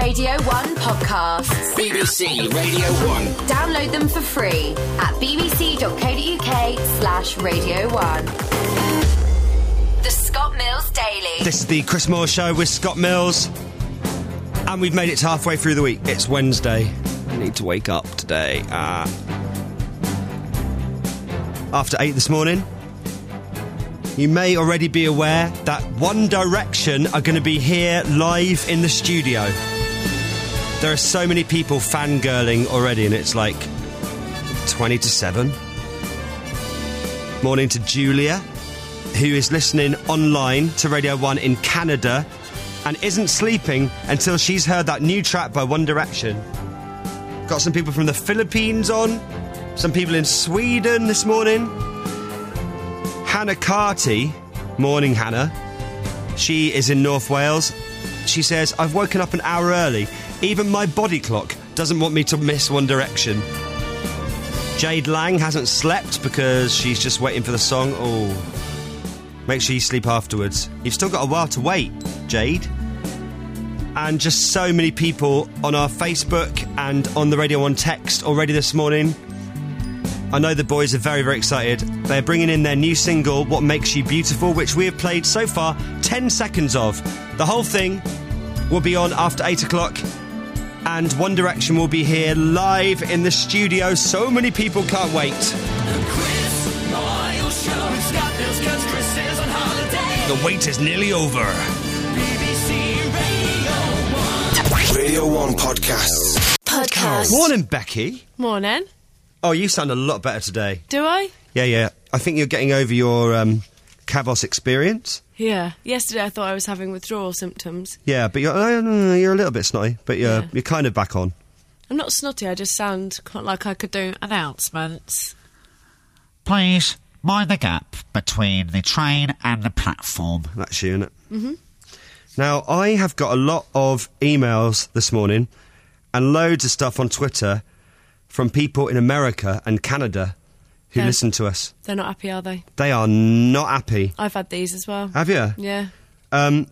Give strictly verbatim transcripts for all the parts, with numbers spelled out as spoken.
Radio one podcasts. B B C Radio one. Download them for free at bbc.co.uk slash Radio one. The Scott Mills Daily. This is the Chris Moore Show with Scott Mills. And we've made it to halfway through the week. It's Wednesday. We need to wake up today. Uh, after eight this morning. You may already be aware that One Direction are going to be here live in the studio. There are so many people fangirling already, and it's like twenty to seven. Morning to Julia, who is listening online to Radio one in Canada and isn't sleeping until she's heard that new track by One Direction. Got some people from the Philippines on, some people in Sweden this morning. Hannah Carty, morning Hannah, she is in North Wales. She says, I've woken up an hour early. Even my body clock doesn't want me to miss One Direction. Jade Lang hasn't slept because she's just waiting for the song. Oh, make sure you sleep afterwards. You've still got a while to wait, Jade. And just so many people on our Facebook and on the Radio one text already this morning. I know the boys are very, very excited. They're bringing in their new single, What Makes You Beautiful, which we have played so far ten seconds of. The whole thing will be on after eight o'clock, and One Direction will be here live in the studio. So many people can't wait. The Chris Moyle Show. Scott Mills 'cause Chris is on holiday. The wait is nearly over. B B C Radio one. Radio one podcasts. Podcast. Morning, Becky. Morning. Oh, you sound a lot better today. Do I? Yeah, yeah. I think you're getting over your um, Kavos experience. Yeah. Yesterday I thought I was having withdrawal symptoms. Yeah, but you're, uh, you're a little bit snotty, but you're, Yeah. you're kind of back on. I'm not snotty, I just sound quite like I could do announcements. Please mind the gap between the train and the platform. That's you, innit? Mm-hmm. Now, I have got a lot of emails this morning and loads of stuff on Twitter from people in America and Canada who Yeah. listen to us. They're not happy, are they? They are not happy. I've had these as well. Have you? Yeah. Um,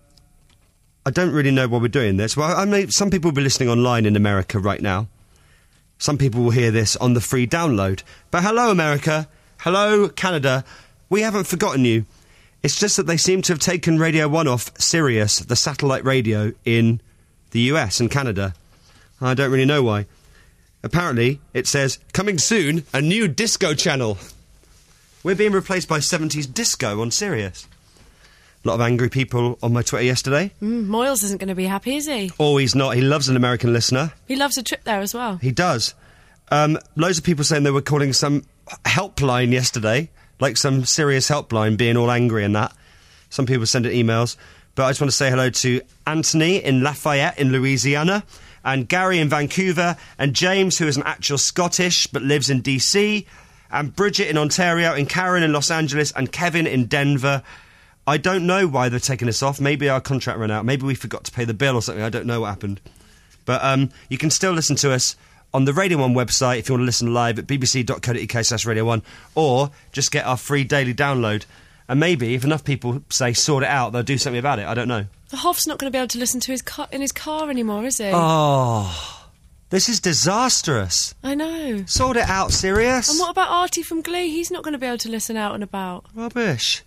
I don't really know why we're doing this. Well, I mean, some people will be listening online in America right now. Some people will hear this on the free download. But hello, America. Hello, Canada. We haven't forgotten you. It's just that they seem to have taken Radio one off Sirius, the satellite radio in the U S and Canada. I don't really know why. Apparently, it says, coming soon, a new disco channel. We're being replaced by seventies disco on Sirius. A lot of angry people on my Twitter yesterday. Mm, Moyles isn't going to be happy, is he? Oh, he's not. He loves an American listener. He loves a trip there as well. He does. Um, loads of people saying they were calling some helpline yesterday, like some Sirius helpline, being all angry and that. Some people sending emails. But I just want to say hello to Anthony in Lafayette in Louisiana, and Gary in Vancouver, and James, who is an actual Scottish but lives in D C, and Bridget in Ontario, and Karen in Los Angeles, and Kevin in Denver. I don't know why they're taking us off. Maybe our contract ran out. Maybe we forgot to pay the bill or something. I don't know what happened. But um, you can still listen to us on the Radio one website if you want to listen live at bbc.co.uk slash Radio one, or just get our free daily download. And maybe, if enough people say sort it out, they'll do something about it. I don't know. The Hoff's not going to be able to listen to his car in his car anymore, is he? Oh, this is disastrous. I know. Sort it out, Sirius. And what about Artie from Glee? He's not going to be able to listen out and about. Rubbish.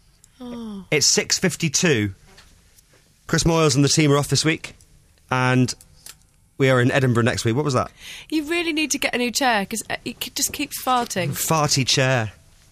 Oh. It's six fifty-two. Chris Moyles and the team are off this week, and we are in Edinburgh next week. What was that? You really need to get a new chair, because it k- just keeps farting. Farty chair.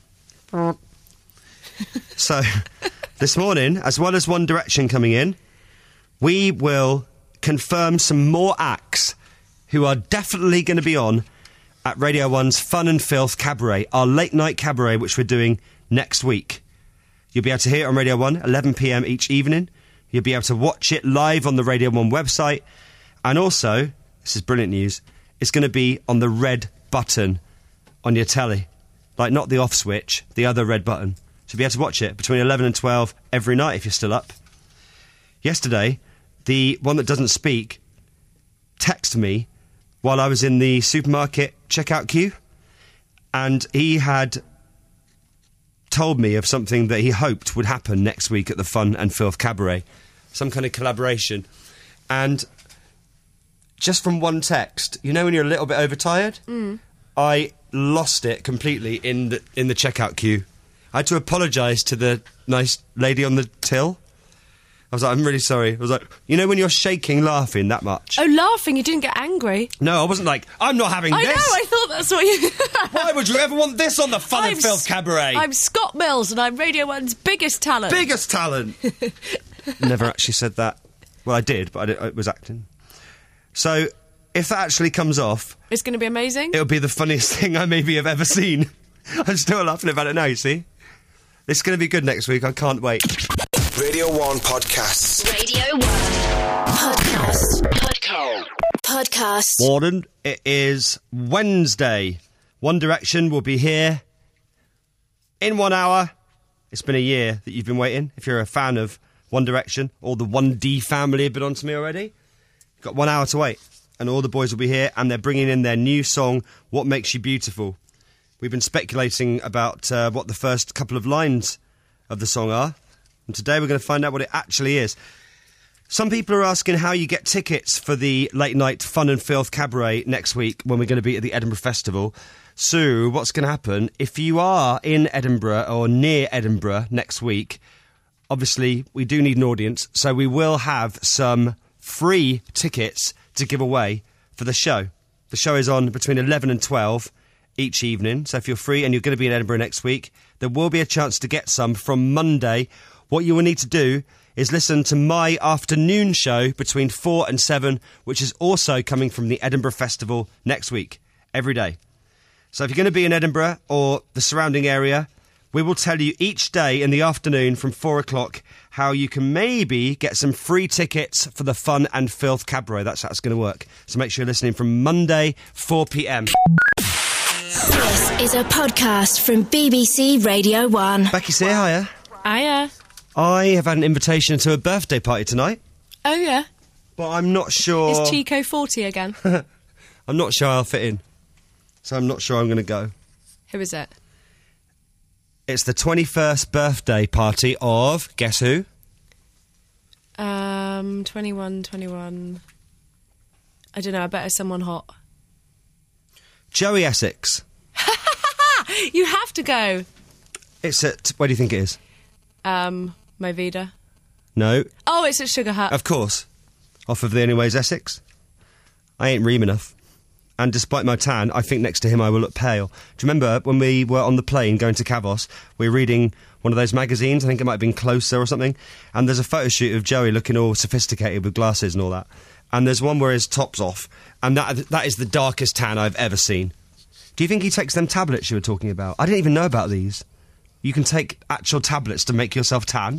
So, this morning, as well as One Direction coming in, we will confirm some more acts who are definitely going to be on at Radio one's Fun and Filth Cabaret, our late-night cabaret, which we're doing next week. You'll be able to hear it on Radio one, eleven p m each evening. You'll be able to watch it live on the Radio one website. And also, this is brilliant news, it's going to be on the red button on your telly. Like, not the off switch, the other red button. So you'll be able to watch it between eleven and twelve every night if you're still up. Yesterday, the one that doesn't speak texted me while I was in the supermarket checkout queue, and he had told me of something that he hoped would happen next week at the Fun and Filth Cabaret. Some kind of collaboration. And just from one text, you know when you're a little bit overtired? Mm. I lost it completely in the in the checkout queue. I had to apologise to the nice lady on the till. I was like, I'm really sorry. I was like, you know when you're shaking laughing that much? Oh, laughing? You didn't get angry? No, I wasn't like, I'm not having I this. know, I thought that's what you... Why would you ever want this on the Fun I'm and Filth S- Cabaret? I'm Scott Mills and I'm Radio one's biggest talent. Biggest talent. Never actually said that. Well, I did, but I, did, I was acting. So, if that actually comes off... It's going to be amazing? It'll be the funniest thing I maybe have ever seen. I'm still laughing about it now, you see? It's going to be good next week, I can't wait. Radio one Podcasts. Radio one Podcast. Podcast. Podcast. Warden, it is Wednesday. One Direction will be here in one hour. It's been a year that you've been waiting. If you're a fan of One Direction, or the one D family have been on to me already, you've got one hour to wait. And all the boys will be here, and they're bringing in their new song, What Makes You Beautiful. We've been speculating about uh, what the first couple of lines of the song are, and today we're going to find out what it actually is. Some people are asking how you get tickets for the late night Fun and Filth Cabaret next week when we're going to be at the Edinburgh Festival. So, what's going to happen, if you are in Edinburgh or near Edinburgh next week, obviously we do need an audience, so we will have some free tickets to give away for the show. The show is on between eleven and twelve each evening, so if you're free and you're going to be in Edinburgh next week, there will be a chance to get some from Monday. What you will need to do is listen to my afternoon show between four and seven, which is also coming from the Edinburgh Festival next week, every day. So if you're going to be in Edinburgh or the surrounding area, we will tell you each day in the afternoon from four o'clock how you can maybe get some free tickets for the Fun and Filth Cabaret. That's how it's going to work. So make sure you're listening from Monday, four p.m. This is a podcast from B B C Radio one. Becky, say hiya. Hiya. I have had an invitation to a birthday party tonight, Oh, yeah. but I'm not sure... Is Chico forty again? I'm not sure I'll fit in. So I'm not sure I'm going to go. Who is it? It's the twenty-first birthday party of... Guess who? Um, twenty-one, twenty-one... I don't know, I bet it's someone hot. Joey Essex. You have to go. It's at... Where do you think it is? Um, Movida. No. Oh, it's at Sugar Hut. Of course. Off of The Only Way is Essex. I ain't ream enough. And despite my tan, I think next to him I will look pale. Do you remember when we were on the plane going to Kavos, we were reading one of those magazines, I think it might have been Closer or something, and there's a photo shoot of Joey looking all sophisticated with glasses and all that. And there's one where his top's off, and that that is the darkest tan I've ever seen. Do you think he takes them tablets you were talking about? I didn't even know about these. You can take actual tablets to make yourself tan?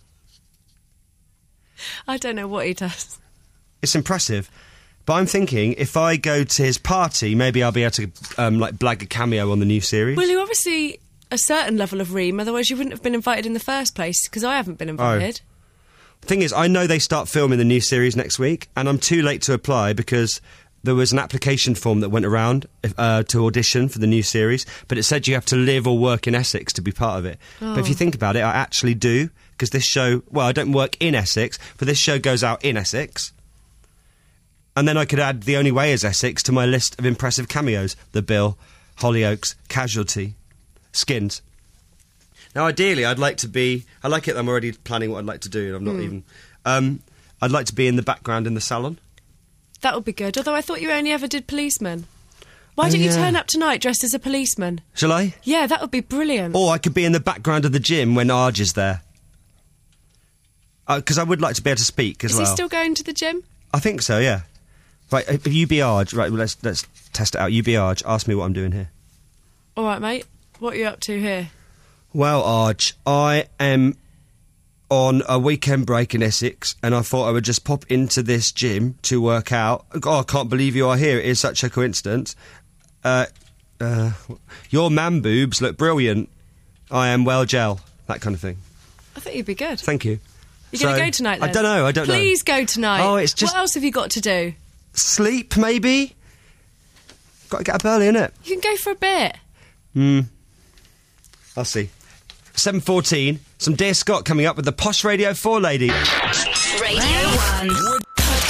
I don't know what he does. It's impressive. But I'm thinking, if I go to his party, maybe I'll be able to, um, like, blag a cameo on the new series. Well, you obviously a certain level of ream, otherwise you wouldn't have been invited in the first place, because I haven't been invited. The thing is, I know they start filming the new series next week, and I'm too late to apply because there was an application form that went around uh, to audition for the new series, but it said you have to live or work in Essex to be part of it. Oh. But if you think about it, I actually do, because this show... Well, I don't work in Essex, but this show goes out in Essex. And then I could add The Only Way is Essex to my list of impressive cameos. The Bill, Hollyoaks, Casualty, Skins. Now, ideally, I'd like to be... I like it that I'm already planning what I'd like to do, and I'm not Mm. even... Um, I'd like to be in the background in the salon. That would be good, although I thought you only ever did policemen. Why Oh, don't you yeah. turn up tonight dressed as a policeman? Shall I? Yeah, that would be brilliant. Or I could be in the background of the gym when Arj is there. Because I would like to be able to speak as is well. he still going to the gym? I think so, yeah. Right, if you be Arj, right, well, let's let's test it out. You be Arj, ask me what I'm doing here. All right, mate. What are you up to here? Well, Arj, I am on a weekend break in Essex, and I thought I would just pop into this gym to work out. Oh, I can't believe you are here. It is such a coincidence. Uh, uh, your man boobs look brilliant. I am well gel. That kind of thing. I think you'd be good. Thank you. You're going So, to go tonight, then? I don't know, I don't know. Please go tonight. Oh, it's just- What else have you got to do? Sleep, maybe? Got to get up early, innit? You can go for a bit. Hmm. I'll see. seven fourteen, some Dear Scott coming up with the Posh Radio four lady. Radio one Podcast.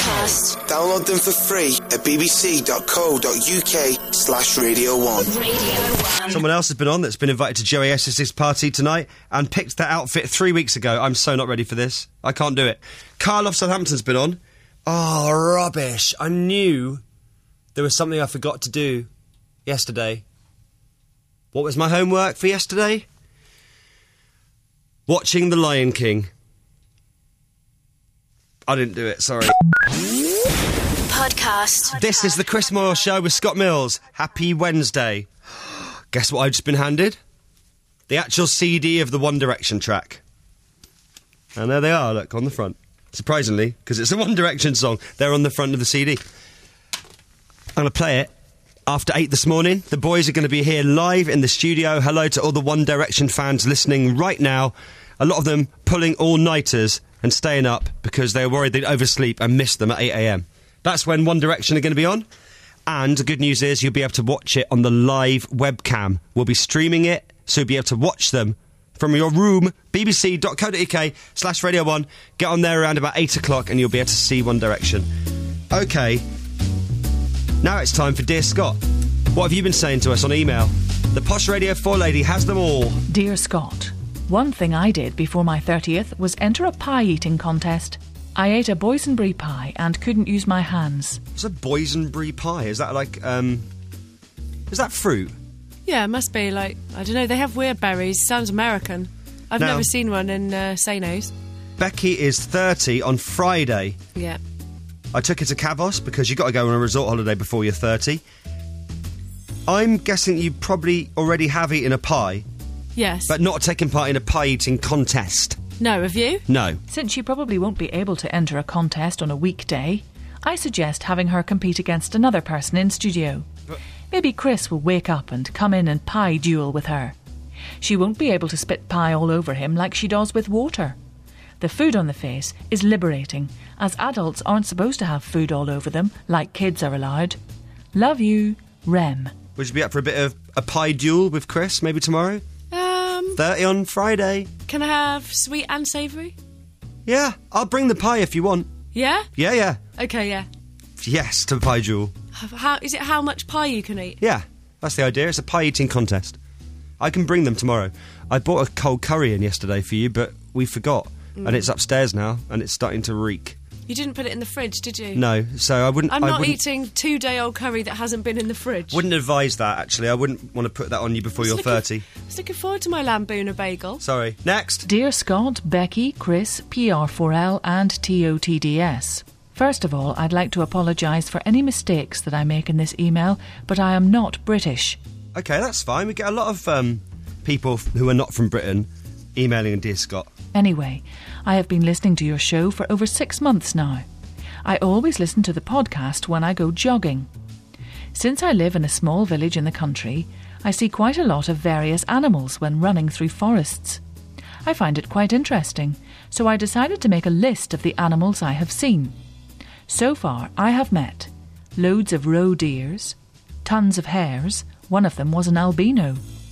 Podcast. Download them for free at bbc.co.uk slash Radio one. Radio one. Someone else has been on that's been invited to Joey Essex's party tonight and picked that outfit three weeks ago. I'm so not ready for this. I can't do it. Carl off Southampton's been on. Oh, rubbish. I knew there was something I forgot to do yesterday. What was my homework for yesterday? Watching The Lion King. I didn't do it, sorry. Podcast. This is the Chris Moyle Show with Scott Mills. Happy Wednesday. Guess what I've just been handed? The actual C D of the One Direction track. And there they are, look, on the front. Surprisingly, because it's a One Direction song. They're on the front of the C D. I'm going to play it after eight this morning. The boys are going to be here live in the studio. Hello to all the One Direction fans listening right now. A lot of them pulling all-nighters and staying up because they were worried they'd oversleep and miss them at eight a.m. That's when One Direction are going to be on. And the good news is you'll be able to watch it on the live webcam. We'll be streaming it, so you'll be able to watch them from your room, bbc.co.uk slash Radio one. Get on there around about eight o'clock and you'll be able to see One Direction. OK, now it's time for Dear Scott. What have you been saying to us on email? The Posh Radio four lady has them all. Dear Scott, one thing I did before my thirtieth was enter a pie-eating contest. I ate a boysenberry pie and couldn't use my hands. What's a boysenberry pie? Is that like, um... is that fruit? Yeah, it must be, like, I don't know, they have weird berries. Sounds American. I've No. never seen one in uh, Sainos. Becky is thirty on Friday. Yeah. I took her to Kavos because you've got to go on a resort holiday before you're thirty. I'm guessing you probably already have eaten a pie, Yes. but not taken part in a pie-eating contest. No, have you? No. Since she probably won't be able to enter a contest on a weekday, I suggest having her compete against another person in studio. Maybe Chris will wake up and come in and pie duel with her. She won't be able to spit pie all over him like she does with water. The food on the face is liberating, as adults aren't supposed to have food all over them like kids are allowed. Love you, Rem. Would you be up for a bit of a pie duel with Chris maybe tomorrow? Um, thirty on Friday. can I have sweet and savoury? Yeah, I'll bring the pie if you want. Yeah? Yeah, yeah. Okay, yeah. Yes, to the pie duel. How, is it how much pie you can eat? Yeah, that's the idea. It's a pie-eating contest. I can bring them tomorrow. I bought a cold curry in yesterday for you, but we forgot. Mm. And it's upstairs now, and it's starting to reek. You didn't put it in the fridge, did you? No, so I wouldn't... I'm I not wouldn't, eating two-day-old curry that hasn't been in the fridge. Wouldn't advise that, actually. I wouldn't want to put that on you before I you're was looking- thirty. I was looking forward to my Lambuna bagel. Sorry. Next. Dear Scott, Becky, Chris, P R four L and T O T D S. First of all, I'd like to apologise for any mistakes that I make in this email, but I am not British. OK, that's fine. We get a lot of um, people f- who are not from Britain emailing and Dear Scott. Anyway, I have been listening to your show for over six months now. I always listen to the podcast when I go jogging. Since I live in a small village in the country, I see quite a lot of various animals when running through forests. I find it quite interesting, so I decided to make a list of the animals I have seen. So far, I have met loads of roe deers, tons of hares, one of them was an albino,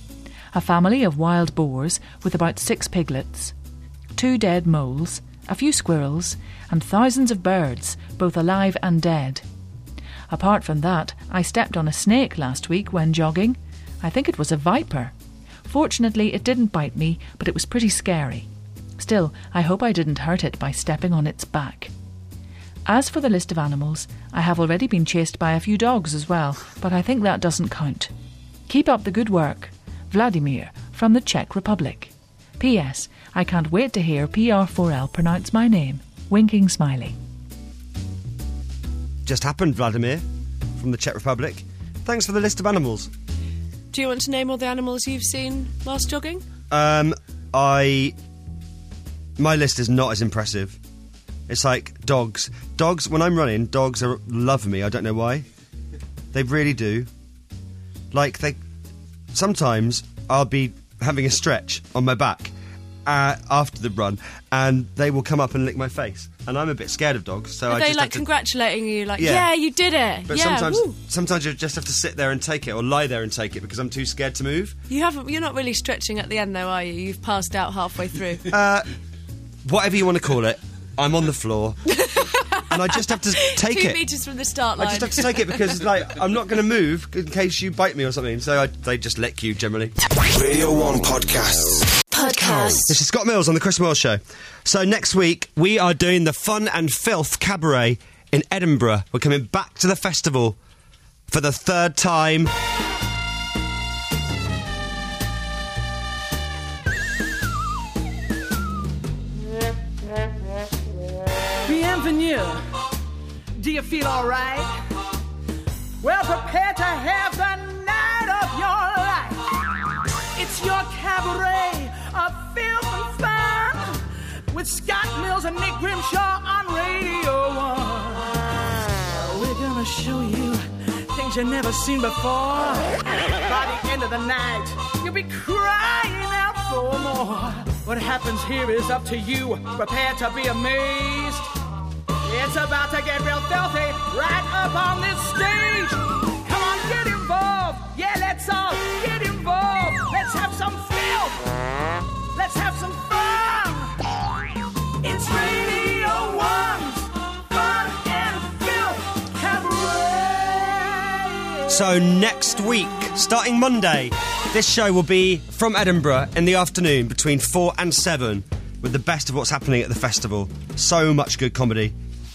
a family of wild boars with about six piglets, two dead moles, a few squirrels, and thousands of birds, both alive and dead. Apart from that, I stepped on a snake last week when jogging. I think it was a viper. Fortunately, it didn't bite me, but it was pretty scary. Still, I hope I didn't hurt it by stepping on its back. As for the list of animals, I have already been chased by a few dogs as well, but I think that doesn't count. Keep up the good work. Vladimir, from the Czech Republic. P S. I can't wait to hear P R four L pronounce my name. Winking smiley. Just happened, Vladimir, from the Czech Republic. Thanks for the list of animals. Do you want to name all the animals you've seen whilst jogging? Um, I... My list is not as impressive. It's like dogs. Dogs, when I'm running, dogs are, love me. I don't know why. They really do. Like, they... Sometimes I'll be having a stretch on my back uh, after the run, and they will come up and lick my face. And I'm a bit scared of dogs, so Are I they just like have to... congratulating you, like, Yeah. yeah, you did it? But yeah, sometimes, woo. sometimes you just have to sit there and take it, or lie there and take it, because I'm too scared to move. You haven't. You're not really stretching at the end, though, are you? You've passed out halfway through. Uh, whatever you want to call it, I'm on the floor. and I just have to take Two it. metres from the start I line. just have to take it because, like, I'm not going to move in case you bite me or something. So I, they just lick you generally. Radio one podcasts. Podcast. This is Scott Mills on the Chris Mills Show. So next week we are doing the Fun and Filth Cabaret in Edinburgh. We're coming back to the festival for the third time. Bienvenue. Do you feel alright? Well, prepare to have the night of your life. It's your cabaret of filth and fun with Scott Mills and Nick Grimshaw on Radio one. We're gonna show you things you've never seen before. By the end of the night, you'll be crying out for more. What happens here is up to you. Prepare to be amazed. It's about to get real filthy right up on this stage. Come on, get involved. Yeah, let's all get involved. Let's have some filth. Let's have some fun. It's Radio one's Fun and Filth Cabaret. So next week, starting Monday, this show will be from Edinburgh in the afternoon between four and seven with the best of what's happening at the festival. So much good comedy.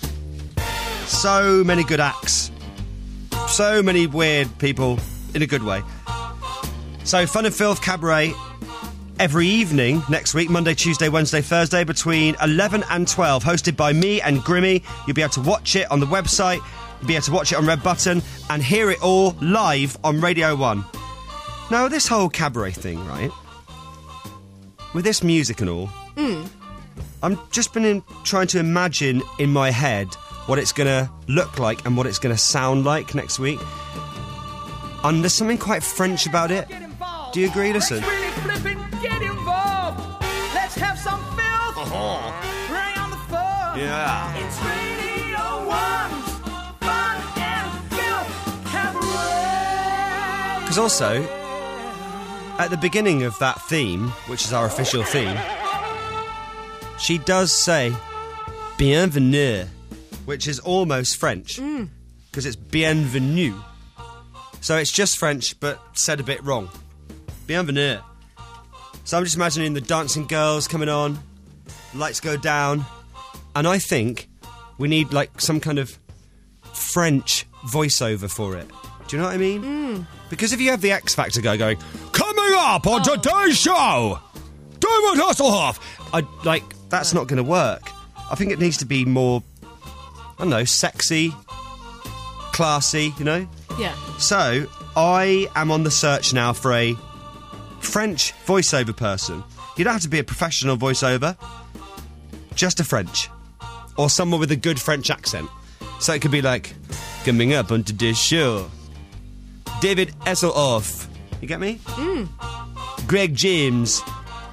So many good acts. So many weird people in a good way. So Fun and Filth Cabaret every evening next week, Monday, Tuesday, Wednesday, Thursday, between eleven and twelve, hosted by me and Grimmy. You'll be able to watch it on the website, you'll be able to watch it on Red Button, and hear it all live on Radio one. Now, this whole cabaret thing, right, with this music and all, Mm. I'm just been in, trying to imagine in my head what it's going to look like and what it's going to sound like next week. And there's something quite French about it. Do you agree? Listen. Let's really flip and get involved. Let's have some filth. Uh-huh. Bring on the fun. Yeah. It's Radio one's Fun and Filth Cabaret. Because also, at the beginning of that theme, which is our official theme, she does say bienvenue, which is almost French, because it's bienvenue. So it's just French, but said a bit wrong. Bienvenue. So I'm just imagining the dancing girls coming on, lights go down, and I think we need, like, some kind of French voiceover for it. Do you know what I mean? Mm. Because if you have the X Factor guy going, coming up on oh. today's show, David Hasselhoff, I like that's not going to work. I think it needs to be more, I don't know, sexy, classy, you know? Yeah. So, I am on the search now for a French voiceover person. You don't have to be a professional voiceover, just a French. Or someone with a good French accent. So it could be like, coming up on today's show, David Hasselhoff. You get me? Mm. Greg James.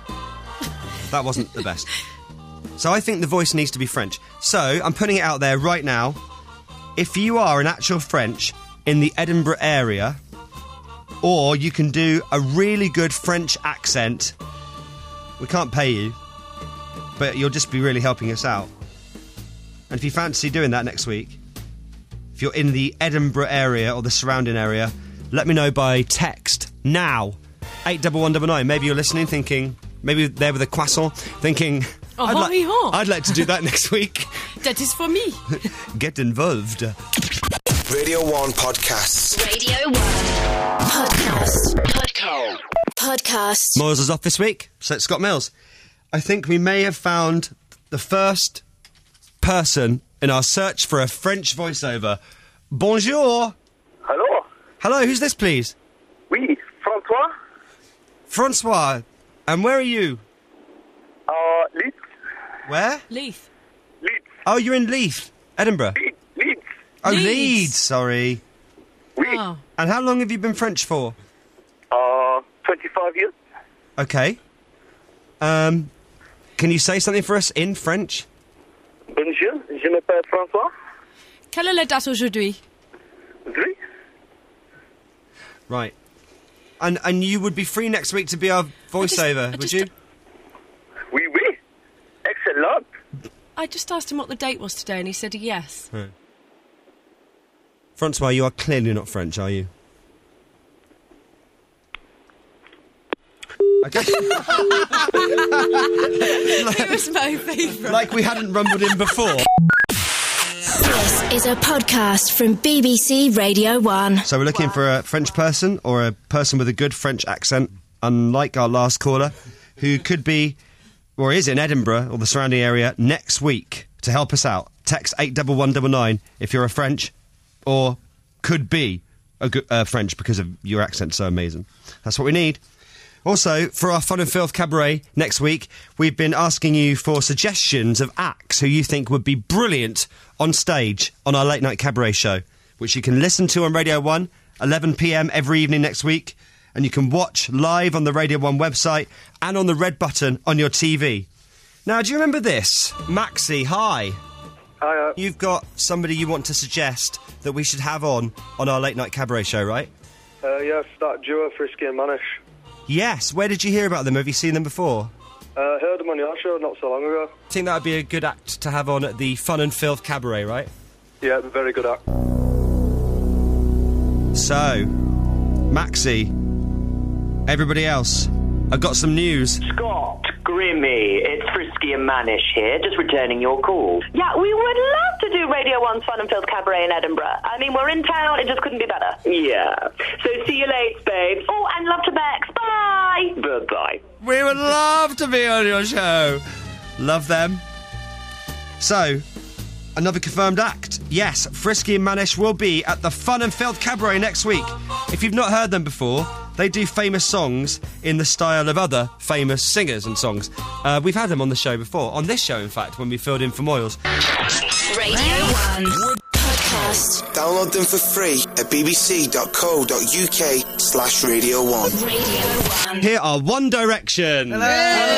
That wasn't the best. So I think the voice needs to be French. So I'm putting it out there right now. If you are an actual French in the Edinburgh area, or you can do a really good French accent, we can't pay you, but you'll just be really helping us out. And if you fancy doing that next week, if you're in the Edinburgh area or the surrounding area, let me know by text now, eight one one nine nine. Maybe you're listening thinking, maybe there with a croissant, thinking, Oh, I'd, hi, li- hi. I'd like to do that next week. That is for me. Get involved. Radio one podcasts. Radio one. Podcast. Podcast. Podcast. Mills is off this week, so it's Scott Mills. I think we may have found the first person in our search for a French voiceover. Bonjour. Hello. Hello, who's this, please? Oui, François. Francois. And where are you? Uh, Leeds. Where? Leith. Leeds. Oh, you're in Leith, Edinburgh. Leeds. Leeds. Oh, Leeds. Leeds, sorry. Oui. Oh. And how long have you been French for? Uh, twenty-five years. Okay. Um, can you say something for us in French? Bonjour, je m'appelle François. Quelle est la date aujourd'hui? Oui. Right. And and you would be free next week to be our voiceover, I would just- you? Oui, oui. Excellent. I just asked him what the date was today, and he said yes. Right. Francois, you are clearly not French, are you? Okay. It was my favourite. Like we hadn't rumbled in before. This is a podcast from B B C Radio one. So we're looking for a French person or a person with a good French accent, unlike our last caller, who could be or is in Edinburgh or the surrounding area next week to help us out. Text eight one one nine nine if you're a French or could be a good, uh, French because of your accent so amazing. That's what we need. Also, for our Fun and Filth Cabaret next week, we've been asking you for suggestions of acts who you think would be brilliant on stage on our late night cabaret show, which you can listen to on Radio one, eleven p m every evening next week, and you can watch live on the Radio one website and on the red button on your T V. Now, do you remember this? Maxi, hi. Hi, uh, You've got somebody you want to suggest that we should have on on our late night cabaret show, right? uh, yeah, that duo, Frisky and Manish. Yes. Where did you hear about them? Have you seen them before? Uh, heard them on your show not so long ago. I think that would be a good act to have on at the Fun and Filth Cabaret, right? Yeah, very good act. So, Maxi, everybody else, I've got some news. Scott, Grimmy, it's Frisky and Manish here, just returning your call. Yeah, we would love to do Radio one's Fun and Filth Cabaret in Edinburgh. I mean, we're in town, it just couldn't be better. Yeah. So see you later, babes. Oh, and love to Bex. Bye! Bye-bye. We would love to be on your show. Love them. So, another confirmed act. Yes, Frisky and Manish will be at the Fun and Filth Cabaret next week. If you've not heard them before, they do famous songs in the style of other famous singers and songs. Uh, we've had them on the show before. On this show, in fact, when we filled in for Moyles. Radio one podcast. Download them for free at bbc.co.uk slash Radio 1. Radio one. Here are One Direction. Hello.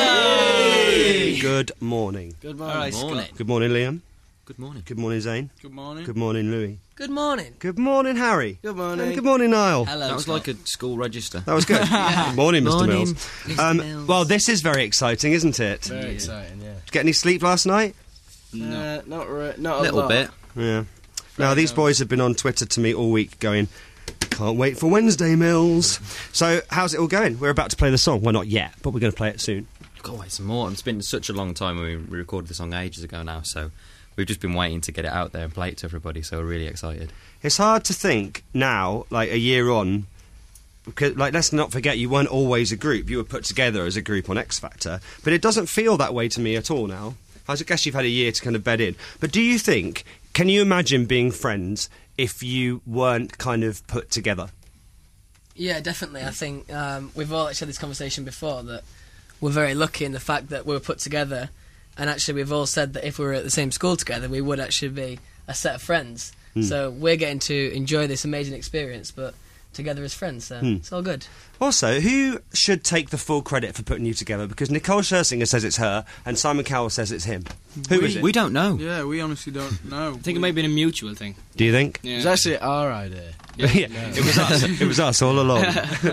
Hey. Good morning. Good morning. All right, morning. Good morning, Liam. Good morning. Good morning, Zane. Good morning. Good morning, Louis. Good morning. Good morning, Harry. Good morning. And good morning, Niall. Hello. That was Scott. Like a school register. That was good. Good morning, Mister Morning, Mills. Mister Um, Mills. well, this is very exciting, isn't it? Very Did exciting, yeah. you get any sleep last night? No, uh, not re- not a Little lot. bit. Yeah. Now, these boys have been on Twitter to me all week going, can't wait for Wednesday, Mills. So, how's it all going? We're about to play the song. Well, not yet, but we're going to play it soon. Got to wait some more. It's been such a long time when we recorded the song ages ago now, so we've just been waiting to get it out there and play it to everybody, so we're really excited. It's hard to think now, like a year on, because, like, let's not forget, you weren't always a group. You were put together as a group on X Factor, but it doesn't feel that way to me at all now. I guess you've had a year to kind of bed in. But do you think, can you imagine being friends if you weren't kind of put together? Yeah, definitely. I think um, we've all actually had this conversation before, that we're very lucky in the fact that we were put together, and actually we've all said that if we were at the same school together, we would actually be a set of friends. Mm. So we're getting to enjoy this amazing experience, but together as friends, so Mm. it's all good. Also, who should take the full credit for putting you together? Because Nicole Scherzinger says it's her, and Simon Cowell says it's him. Who we, is it? We don't know. Yeah, we honestly don't know. I think it may have been a mutual thing. Do you think? Yeah. It was actually our idea. Yeah, it was us. It was us all along.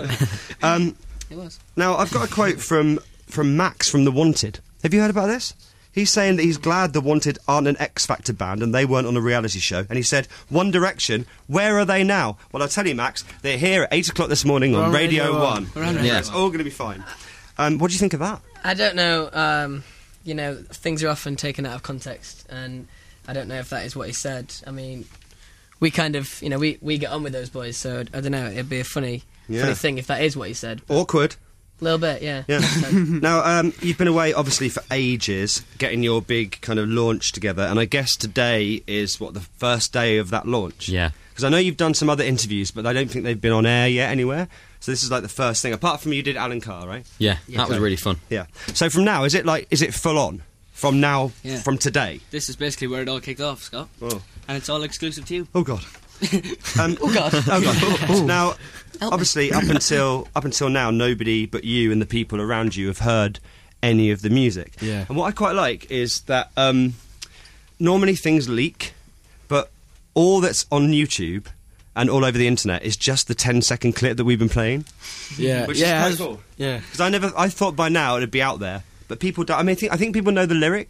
um, It was. Now, I've got a quote from, from Max from The Wanted. Have you heard about this? He's saying that he's glad The Wanted aren't an X Factor band and they weren't on a reality show. And he said, One Direction, where are they now? Well, I'll tell you, Max, they're here at eight o'clock this morning on, on Radio, Radio one. one. We're on Radio Yeah. It's all going to be fine. Um, what do you think of that? I don't know. Um, you know, things are often taken out of context, and I don't know if that is what he said. I mean, we kind of, you know, we, we get on with those boys, so I don't know. It'd be a funny, Yeah. funny thing if that is what he said. Awkward. A little bit, yeah. Yeah. Now, um, you've been away, obviously, for ages, getting your big kind of launch together, and I guess today is, what, the first day of that launch? Yeah. Because I know you've done some other interviews, but I don't think they've been on air yet anywhere. So this is like the first thing, apart from you did Alan Carr, right? Yeah, that was really fun. Yeah. So from now, is it like, is it full on? From now, Yeah. from today? This is basically where it all kicked off, Scott. Oh. And it's all exclusive to you. Oh, God. Um, Oh, God. Oh, God. Ooh. Now, Help me. obviously, up until up until now, nobody but you and the people around you have heard any of the music. Yeah. And what I quite like is that um, normally things leak, but all that's on YouTube and all over the internet is just the ten second clip that we've been playing. Yeah, Which yeah, is has- quite cool. yeah. Because I never, I thought by now it'd be out there, but people don't. I mean, I think, I think people know the lyrics,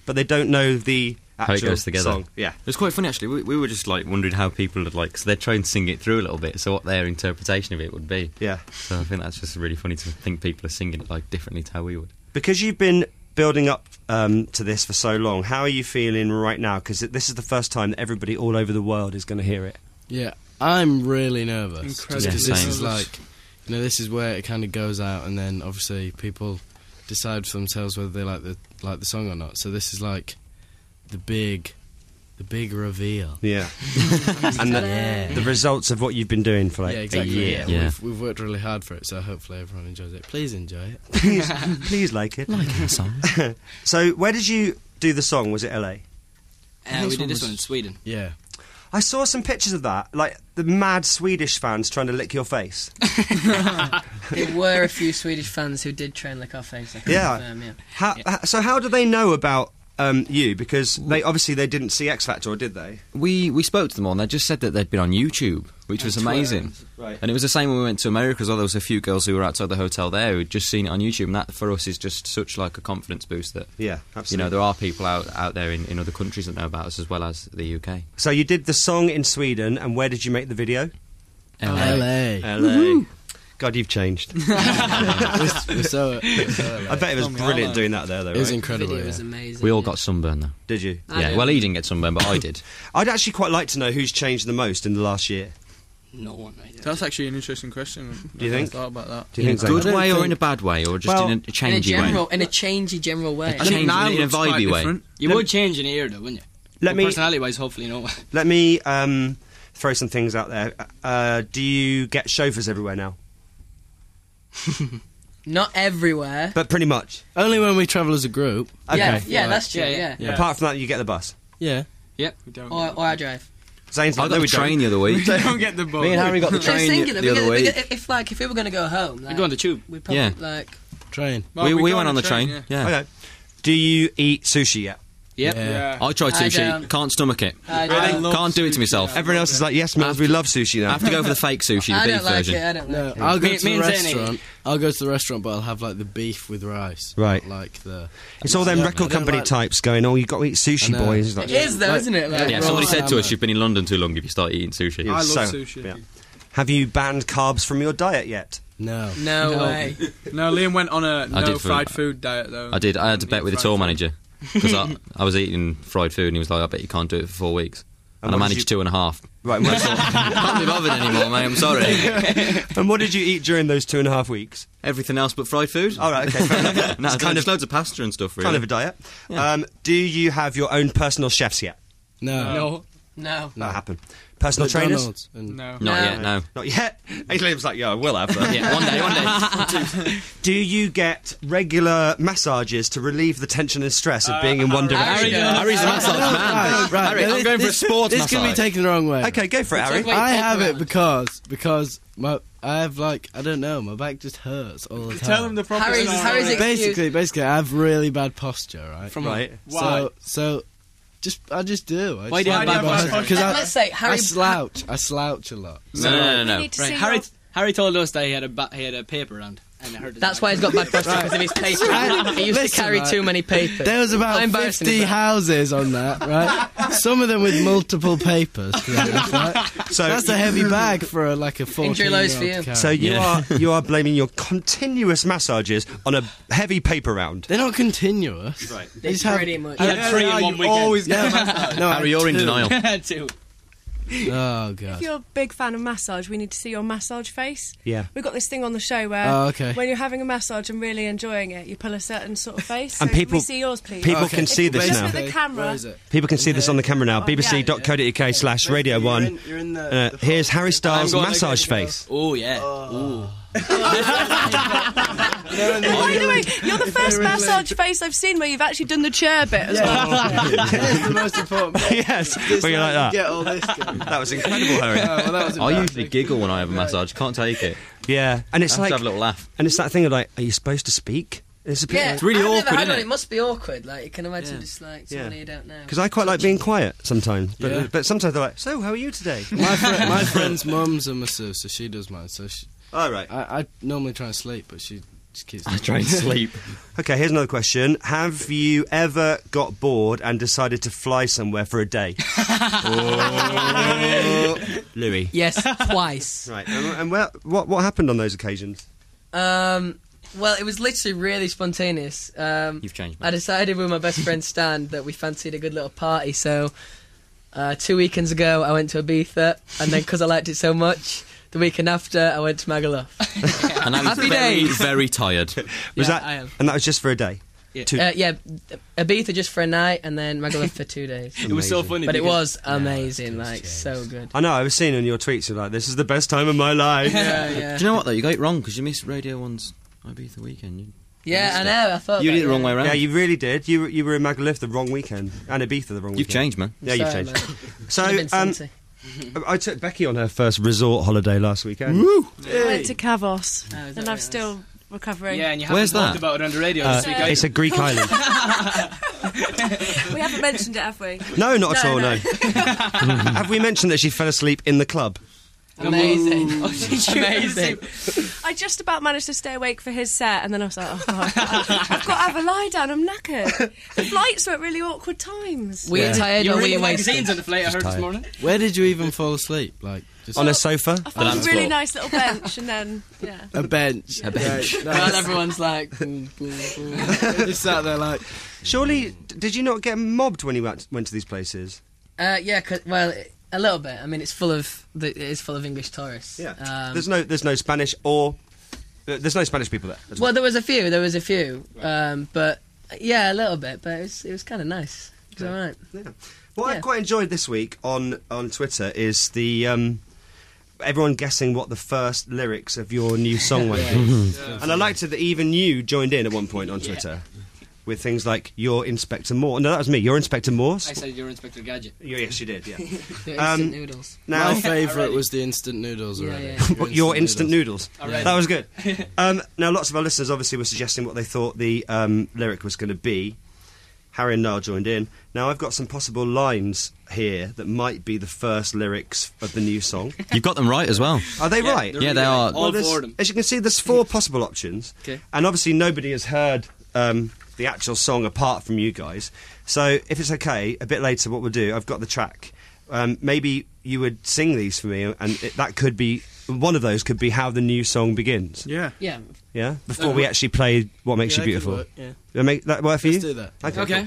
but they don't know the How actual it goes together. song. Yeah. It was quite funny actually. We, we were just like wondering how people would like, because they're trying to sing it through a little bit, so what their interpretation of it would be. Yeah. So I think that's just really funny to think people are singing it like differently to how we would. Because you've been building up um, to this for so long, how are you feeling right now? Because this is the first time that everybody all over the world is going to hear it. Yeah, I'm really nervous. Incredibly Just 'cause this nervous. is like, you know, this is where it kind of goes out, and then obviously people decide for themselves whether they like the like the song or not. So this is like the big, the big reveal. Yeah. And the, Yeah. the results of what you've been doing for like yeah, exactly. a year. Yeah. We've, we've worked really hard for it, so hopefully everyone enjoys it. Please enjoy it. Please, please like it. Like the song. So, where did you do the song? Was it L A? Uh, we did this one in Sweden. Yeah. I saw some pictures of that, like the mad Swedish fans trying to lick your face. There were a few Swedish fans who did try and lick our face. I can Yeah. confirm, yeah. How, h- so, how do they know about um, you? Because they obviously they didn't see X Factor, or did they? We we spoke to them all, and they just said that they'd been on YouTube, which was And Twitter, amazing. right. And it was the same when we went to America as well. There was a few girls who were outside the hotel there who'd just seen it on YouTube, and that for us is just such like a confidence boost that Yeah, you absolutely. know there are people out out there in, in other countries that know about us as well as the U K. So you did the song in Sweden, and where did you make the video? L A. L A. L A. God, you've changed. We're so- we're so I bet it was brilliant doing that there, though. It was right? incredible. Video yeah. was amazing. We all got sunburn though. Did you? I Yeah. did. Well, he didn't get sunburn, but I did. I'd actually quite like to know who's changed the most in the last year. No one, mate. That's actually an interesting question. Do you think? I thought about that. Do you In a think so? good I don't way or think- in a bad way, or just Well, in a in a changey general, way? in a changey general way. A change Niall in a looks quite vibey way. different. You would change in a year, though, wouldn't you? Let Well, me personality-wise, hopefully, no. let me um, throw some things out there. Uh, do you get chauffeurs everywhere now? Not everywhere. But pretty much. Only when we travel as a group. Okay. Yeah, yeah, that's true. Yeah, Yeah, yeah. Yeah. Apart from that, you get the bus. Yeah. Yep. Or, or I drive. Zane's I like, got no, the we don't. train the other week. Don't get the bus. Me and Harry got the I was train thinking the, that the we other could- we week. could- if like if we were going to go home, like, We go on the tube. we'd probably Yeah. like Train. we we went on the train. Yeah. Okay. Do you eat sushi yet? Yep. Yeah. I tried I sushi. don't. Can't stomach it. I I don't, love Can't do it to sushi. myself. Everyone else is like, yes, Mills, we love sushi I now. have to go for the fake sushi, the I beef don't like version. it. I don't No, like it. I'll go Me- to me the and Zane restaurant. I'll go to the restaurant, but I'll have like the beef with rice. Right. Like the. It's all them Yeah, I record don't company like- types going, oh, you've got to eat sushi, I know. boys. It's like, It is though, Like- isn't it? Like, Yeah, Yeah, Raw somebody said to salmon. us, you've been in London too long if you start eating sushi. I love So- sushi. yeah. Have you banned carbs from your diet yet? No. No, No. way. No, Liam went on a I no did for- fried food diet though. I did. I had to Didn't bet eat with the fried tour food. manager because I, I was eating fried food and he was like, I bet you can't do it for four weeks. And And, I what did managed you- two and a half. Right. What, Can't be bothered anymore, mate. I'm sorry. and what did you eat during those two and a half weeks? Everything else but fried food. All right, okay, fair enough. no, It's kind kind of of- loads of pasta and stuff. Really. Kind of a diet. Yeah. Um, do you have your own personal chefs yet? No. No. No. That happened. Personal trainers? McDonald's and- No. Not No. yet. No. Not yet. Liam's like, yeah, I will have that. Yeah. One day. One day. Do you get regular massages to relieve the tension and stress of being in one Harry direction? does. Harry's a massage man. Right, right. Harry, No, I'm going for a this- sports This massage. can be taken the wrong way. Okay, go for it, Harry. Wait, I take have them it out. because because my I have like I don't know my back just hurts all the time. Tell him the proper Harry's- scenario. Harry's ex- basically basically I have really bad posture, right? From Right. Why? So so just I just do. I Why just do you have bad posture? Because I, Let's say Harry. I slouch. I slouch a lot. No, no, no, no. You need to Right, see Harry. your- Harry told us that he had a ba- he had a paper around and it hurt his That's back. why he's got bad posture because of his paper. I- He used listen, to carry right. too many papers. There was How about embarrassing fifty is that? houses on that, right? Some of them with multiple papers. To be honest, right? So That's a heavy bag for a, like a fourteen. Injury lows for you. So you Yeah. are you are blaming your continuous massages on a heavy paper round. They're not continuous. Right. They just They have. pretty much. He had three in one you weekend. always get a Yeah. massage. No, I Harry, you're in two. denial. Two. Oh If god. you're a big fan of massage, we need to see your massage face. Yeah. We've got this thing on the show where Oh, okay. when you're having a massage and really enjoying it, you pull a certain sort of face. And so can people- we see yours, please? people Okay. can see this Just now. with the camera. Where is it? People can see this on the camera now. Oh, b b c dot co dot u k slash radio Basically, one. You're in, you're in the, Uh, the here's Harry I'm Styles' going massage again. face. Oh yeah. Ooh. By the way, you're the first massage face I've seen where you've actually done the chair bit as well. That's the most important bit. Yes, This where you're like you that. Get all this going. That was incredible, Harry. Oh, well, that was I embarrassing. usually giggle when I have a massage. Can't take it. Yeah, and it's I have like, to have a little laugh. and it's that thing of like, are you supposed to speak? It's a bit Yeah, It's really I've never awkward, had isn't one. it? It must be awkward. Like you can imagine, Yeah. just like someone Yeah. you don't know. because I quite like being quiet sometimes, but Yeah. but sometimes they're like, so how are you today? My, fri my friend's mum's a masseuse, so she does mine. So she, All right. I, I normally try and sleep, but she Just keeps I try and sleep. Okay, here's another question. Have you ever got bored and decided to fly somewhere for a day? Oh. Louis. Yes, twice. Right, and, and where, what, what happened on those occasions? Um, well, it was literally really spontaneous. Um, You've changed, I mate. decided with my best friend Stan that we fancied a good little party, so uh, two weekends ago I went to Ibiza, and then because I liked it so much, the weekend after I went to Magaluf. And I was Happy very, days. very tired. Was Yeah, that, I am. And that was just for a day? Yeah. Two- Uh, yeah, Ibiza just for a night, and then Magaluf for two days. It was so funny. But it because- was amazing, like, so good. I know, I was seeing on your tweets, you're like, this is the best time of my life. Yeah, yeah. Do you know what, though? You got it wrong, because you missed Radio one's Ibiza weekend. You, Yeah, I know, I thought You that, did it the wrong yeah. way around. Yeah, you really did. You, were- you were in Magaluf the wrong weekend, and Ibiza the wrong weekend. You've changed, man. Yeah, you've Sorry, changed. mate. So, Should've been um, Santi. I took Becky on her first resort holiday last weekend. Woo! I went to Kavos, Oh, is that and very I'm nice? still recovering. Yeah, and you haven't Where's talked that? about it on the radio Uh, this week. it's a Greek island. We haven't mentioned it, have we? No, not at No, all, no. no. Have we mentioned that she fell asleep in the club? Amazing. Oh, did you Amazing. I just about managed to stay awake for his set, and then I was like, oh, God, I've got to have a lie down, I'm knackered. The flights were at really awkward times. Were you Yeah. tired You or were were you reading wasted? magazines on the flight, I heard tired. this morning. Where did you even fall asleep? Like just On a sofa? I found a dance really floor. nice little bench, and then, yeah. a bench. A bench. Right, Well, nice. everyone's like, boom, boom, boom. Just sat there like. Surely, d- did you not get mobbed when you went, went to these places? Uh, yeah, 'cause- well, a little bit. I mean, it's full of the, it is full of English tourists. Um, there's no, there's no Spanish or uh, there's no Spanish people there. as well, there was a few. There was a few, um, but yeah, a little bit. But it was it was kind of nice. It was all right. Yeah. What Yeah. I quite enjoyed this week on on Twitter is the um, everyone guessing what the first lyrics of your new song were. And I liked it that even you joined in at one point on Twitter with things like "You're Inspector Morse." No, that was me. "You're Inspector Morse." I said you're Inspector Gadget. Yes, you did. Yeah. The instant Um, noodles. Now, My favourite was the instant noodles Yeah, already. yeah. What, your instant noodles. Already. That was good. Um, now, lots of our listeners obviously were suggesting what they thought the um, lyric was going to be. Harry and Niall joined in. Now, I've got some possible lines here that might be the first lyrics of the new song. You've got them right as well. Are they Yeah, right? they're Yeah, they really are. good. All Well, there's- four of them. As you can see, there's four possible options. Okay. And obviously, nobody has heard um, the actual song apart from you guys. So, if it's okay, a bit later, what we'll do, I've got the track. Um, maybe you would sing these for me, and it, that could be one of those. Could be how the new song begins. Yeah. Yeah. Yeah, before we actually play "What Makes Yeah, You that could Beautiful." work, yeah. Does that make that work for Let's you? do that. Okay. Okay.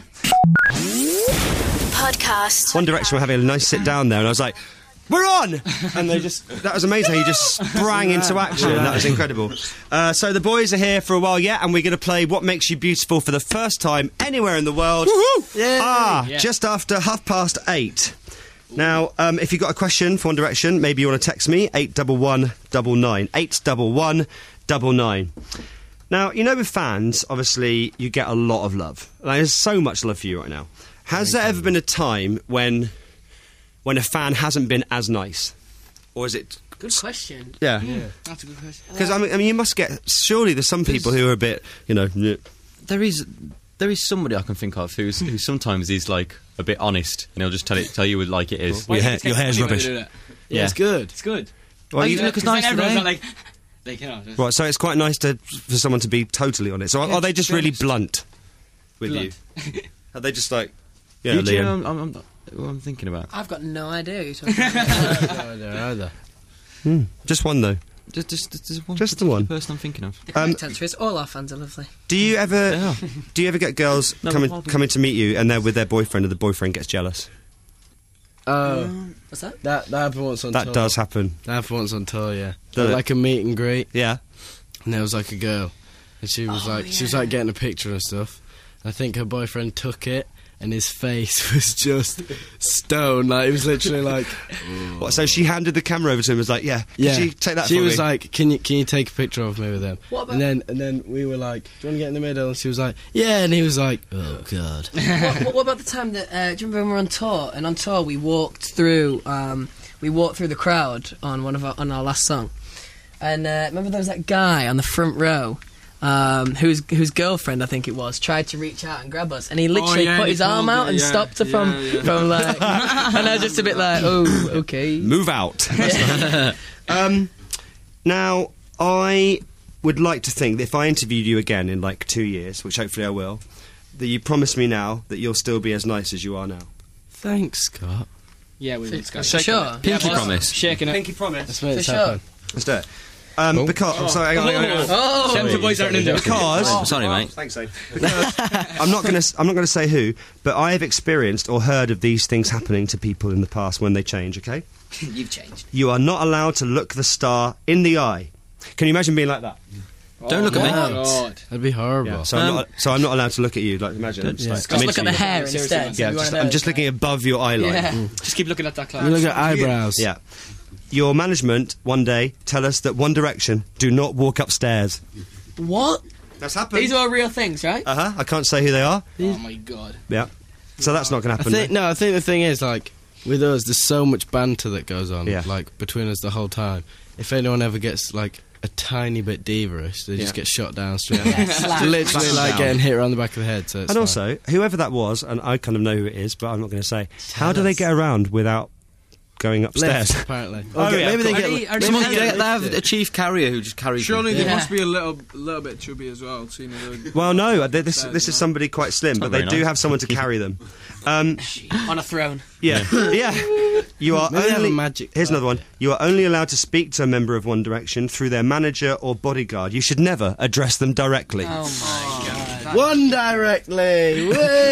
Podcast. One Direction were having a nice sit down there, and I was like, "We're on!" And they just—that was amazing. He just sprang into action. That was incredible. Uh, so the boys are here for a while yet, and we're going to play "What Makes You Beautiful" for the first time anywhere in the world. Yeah. Ah, Yeah. just after half past eight. Now, um, if you've got a question for One Direction, maybe you want to text me eight double one double nine eight double one double nine. Now, you know, with fans, obviously, you get a lot of love. Like, there's so much love for you right now. Has there ever been a time when, when a fan hasn't been as nice, or is it? Good question. Yeah, That's a good question. because I mean, I mean, you must get. Surely, there's some people who are a bit, you know. "Nyeh." There is, there is somebody I can think of who's who sometimes is like a bit honest, and he'll just tell it, tell you like it is. Your hair, your hair's Anybody rubbish. do that? Yeah, it's good. It's good. Well, Oh, you- you look as Because nice then everyone's today. not like, like, you know, just Right, so it's quite nice to for someone to be totally honest. Or are they just really blunt with Blunt. you? Are they just like, yeah, You do Liam? know I'm, I'm, I'm, what I'm thinking about. I've got no idea. Who you're talking about. No idea either. Hmm, just one though. Just, just, just, just one Just the one. person I'm thinking of. The Um, correct answer is all our fans are lovely. Do you ever They are. do you ever get girls No, coming but- coming to meet you and they're with their boyfriend and the boyfriend gets jealous? Oh, What's that? that that happened once on That tour. does happen. That happened once on tour. Yeah, Does it? like a meet and greet, Yeah. and there was like a girl, and she was like she was like getting a picture and stuff. I think her boyfriend took it, and his face was just stone. Like it was literally like. What, so she handed the camera over to him and was like, yeah, Yeah, could you take that She for was me? like, "Can you can you take a picture of me with them?" What about- and then and then we were like, "Do you want to get in the middle?" And she was like, "Yeah," and he was like, "Oh God." what, what, what about the time that? Uh, do you remember when we were on tour? And on tour, we walked through. Um, we walked through the crowd on one of our, on our last song. And uh, remember there was that guy on the front row. Um, whose whose girlfriend I think it was tried to reach out and grab us, and he literally yeah, put he his arm pulled out it, and yeah, stopped her yeah, from yeah. from like, and I was just a bit like, oh, okay. Move out. um, now, I would like to think that if I interviewed you again in like two years, which hopefully I will, that you promise me now that you'll still be as nice as you are now. Thanks, Scott. Yeah, we will, Scott. For sure. Pinky Yeah, promise. Shaking it. Pinky promise. Let's make For this sure. happen. Let's do it. Um, Oh. Because I'm sorry, hang on, hang on, hang on. Oh! Shelter boys aren't in there. Because Oh, sorry, mate. Thanks, Zane. Because I'm not going to. I'm not going to say who, but I have experienced or heard of these things happening to people in the past when they change. Okay, You've changed. you are not allowed to look the star in the eye. Can you imagine being like that? Don't look at me. Oh, God. That'd be horrible. Yeah, so, I'm Um, not, so I'm not allowed to look at you. Like imagine. I'm just, yeah. like, Just I'm look at the into you. hair instead. Yeah, You just, wanna I'm know. just looking above your eye line. Yeah. Just keep looking at that cloud. You look at eyebrows. Yeah. Your management one day tell us that One Direction do not walk upstairs. What? That's happened. These are all real things, right? Uh huh. I can't say who they are. Oh, my God. Yeah. So that's not going to I happen. think, no, I think the thing is, like, with us, there's so much banter that goes on, Yeah. like, between us the whole time. If anyone ever gets, like, a tiny bit diva-ish, they just Yeah. get shot down straight Yeah, away. slap. Literally, Slap like, down. getting hit around the back of the head. So it's And fine. also, whoever that was, and I kind of know who it is, but I'm not going to say. How do they get around without going upstairs? Lift, apparently. Oh, Okay, yeah, maybe they cool. get... Are they- are maybe Someone, they they, get they have lifted. a chief carrier who just carries Surely them. they Yeah. must be a little, little bit chubby as well. Seeing as they're- Well, no, they- this Upstairs, this you is know. somebody quite slim, but not they very do nice. have someone to carry them. Um, On a throne. yeah, yeah. You are Maybe they have only. a magic Here's car. another one. You are only allowed to speak to a member of One Direction through their manager or bodyguard. You should never address them directly. Oh my God. One directly!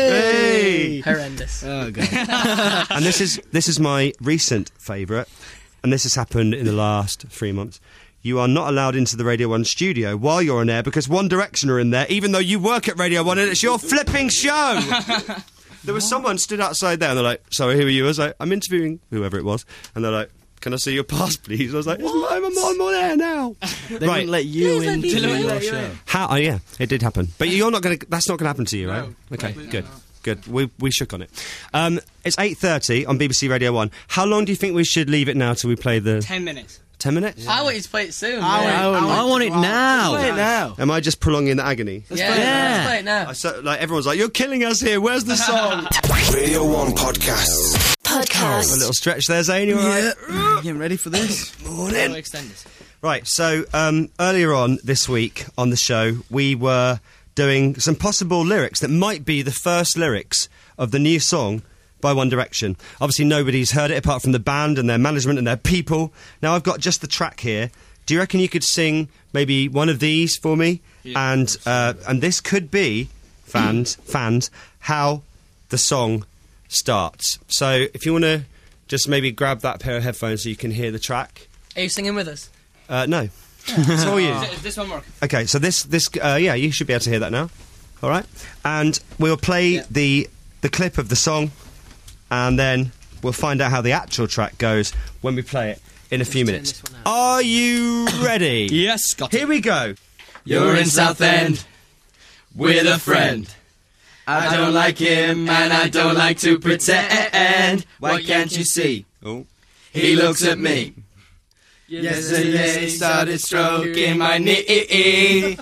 Way! Horrendous. Oh, God. And this is this is my recent favourite, and this has happened in the last three months. You are not allowed into the Radio one studio while you're on air because One Direction are in there, even though you work at Radio one and it's your flipping show. There was someone stood outside there and they're like, "Sorry, who are you?" I was like, "I'm interviewing whoever it was," and they're like, "Can I see your pass, please?" I was like, "I'm, I'm, I'm on air now." They wouldn't let you into your show. How? Oh, yeah, it did happen. But you're not going to. That's not going to happen to you, right? No, Okay, probably good, not. good. We we shook on it. Um, it's eight thirty on B B C Radio One. How long do you think we should leave it now till we play the Ten minutes. ten minutes? I want you to play it soon. I yeah. want- I want it now. Play it now. Am I just prolonging the agony? Yeah, play it let's play it now. I so, like everyone's like, "You're killing us here. Where's the song?" Radio one Podcasts. A Podcast. little stretch there, Zane. You all right? Getting ready for this? Morning. Extenders. Right, so um, earlier on this week on the show, we were doing some possible lyrics that might be the first lyrics of the new song by One Direction. Obviously, nobody's heard it apart from the band and their management and their people. Now, I've got just the track here. Do you reckon you could sing maybe one of these for me? Yeah. And uh, and this could be, fans, fans, how the song starts. So if you want to just maybe grab that pair of headphones so you can hear the track. Are you singing with us? Uh, no. It's all you. Is, it- is this one working? Okay, so this, this, uh, yeah, you should be able to hear that now. All right, and we'll play Yeah. the the clip of the song, and then we'll find out how the actual track goes when we play it in a few turn minutes. this one out. Are you ready? Yes, Scotty. Here we go. You're in Southend with a friend. I don't like him and I don't like to pretend. Why can't you see? Oh. He looks at me. Yesterday started stroking my knee. We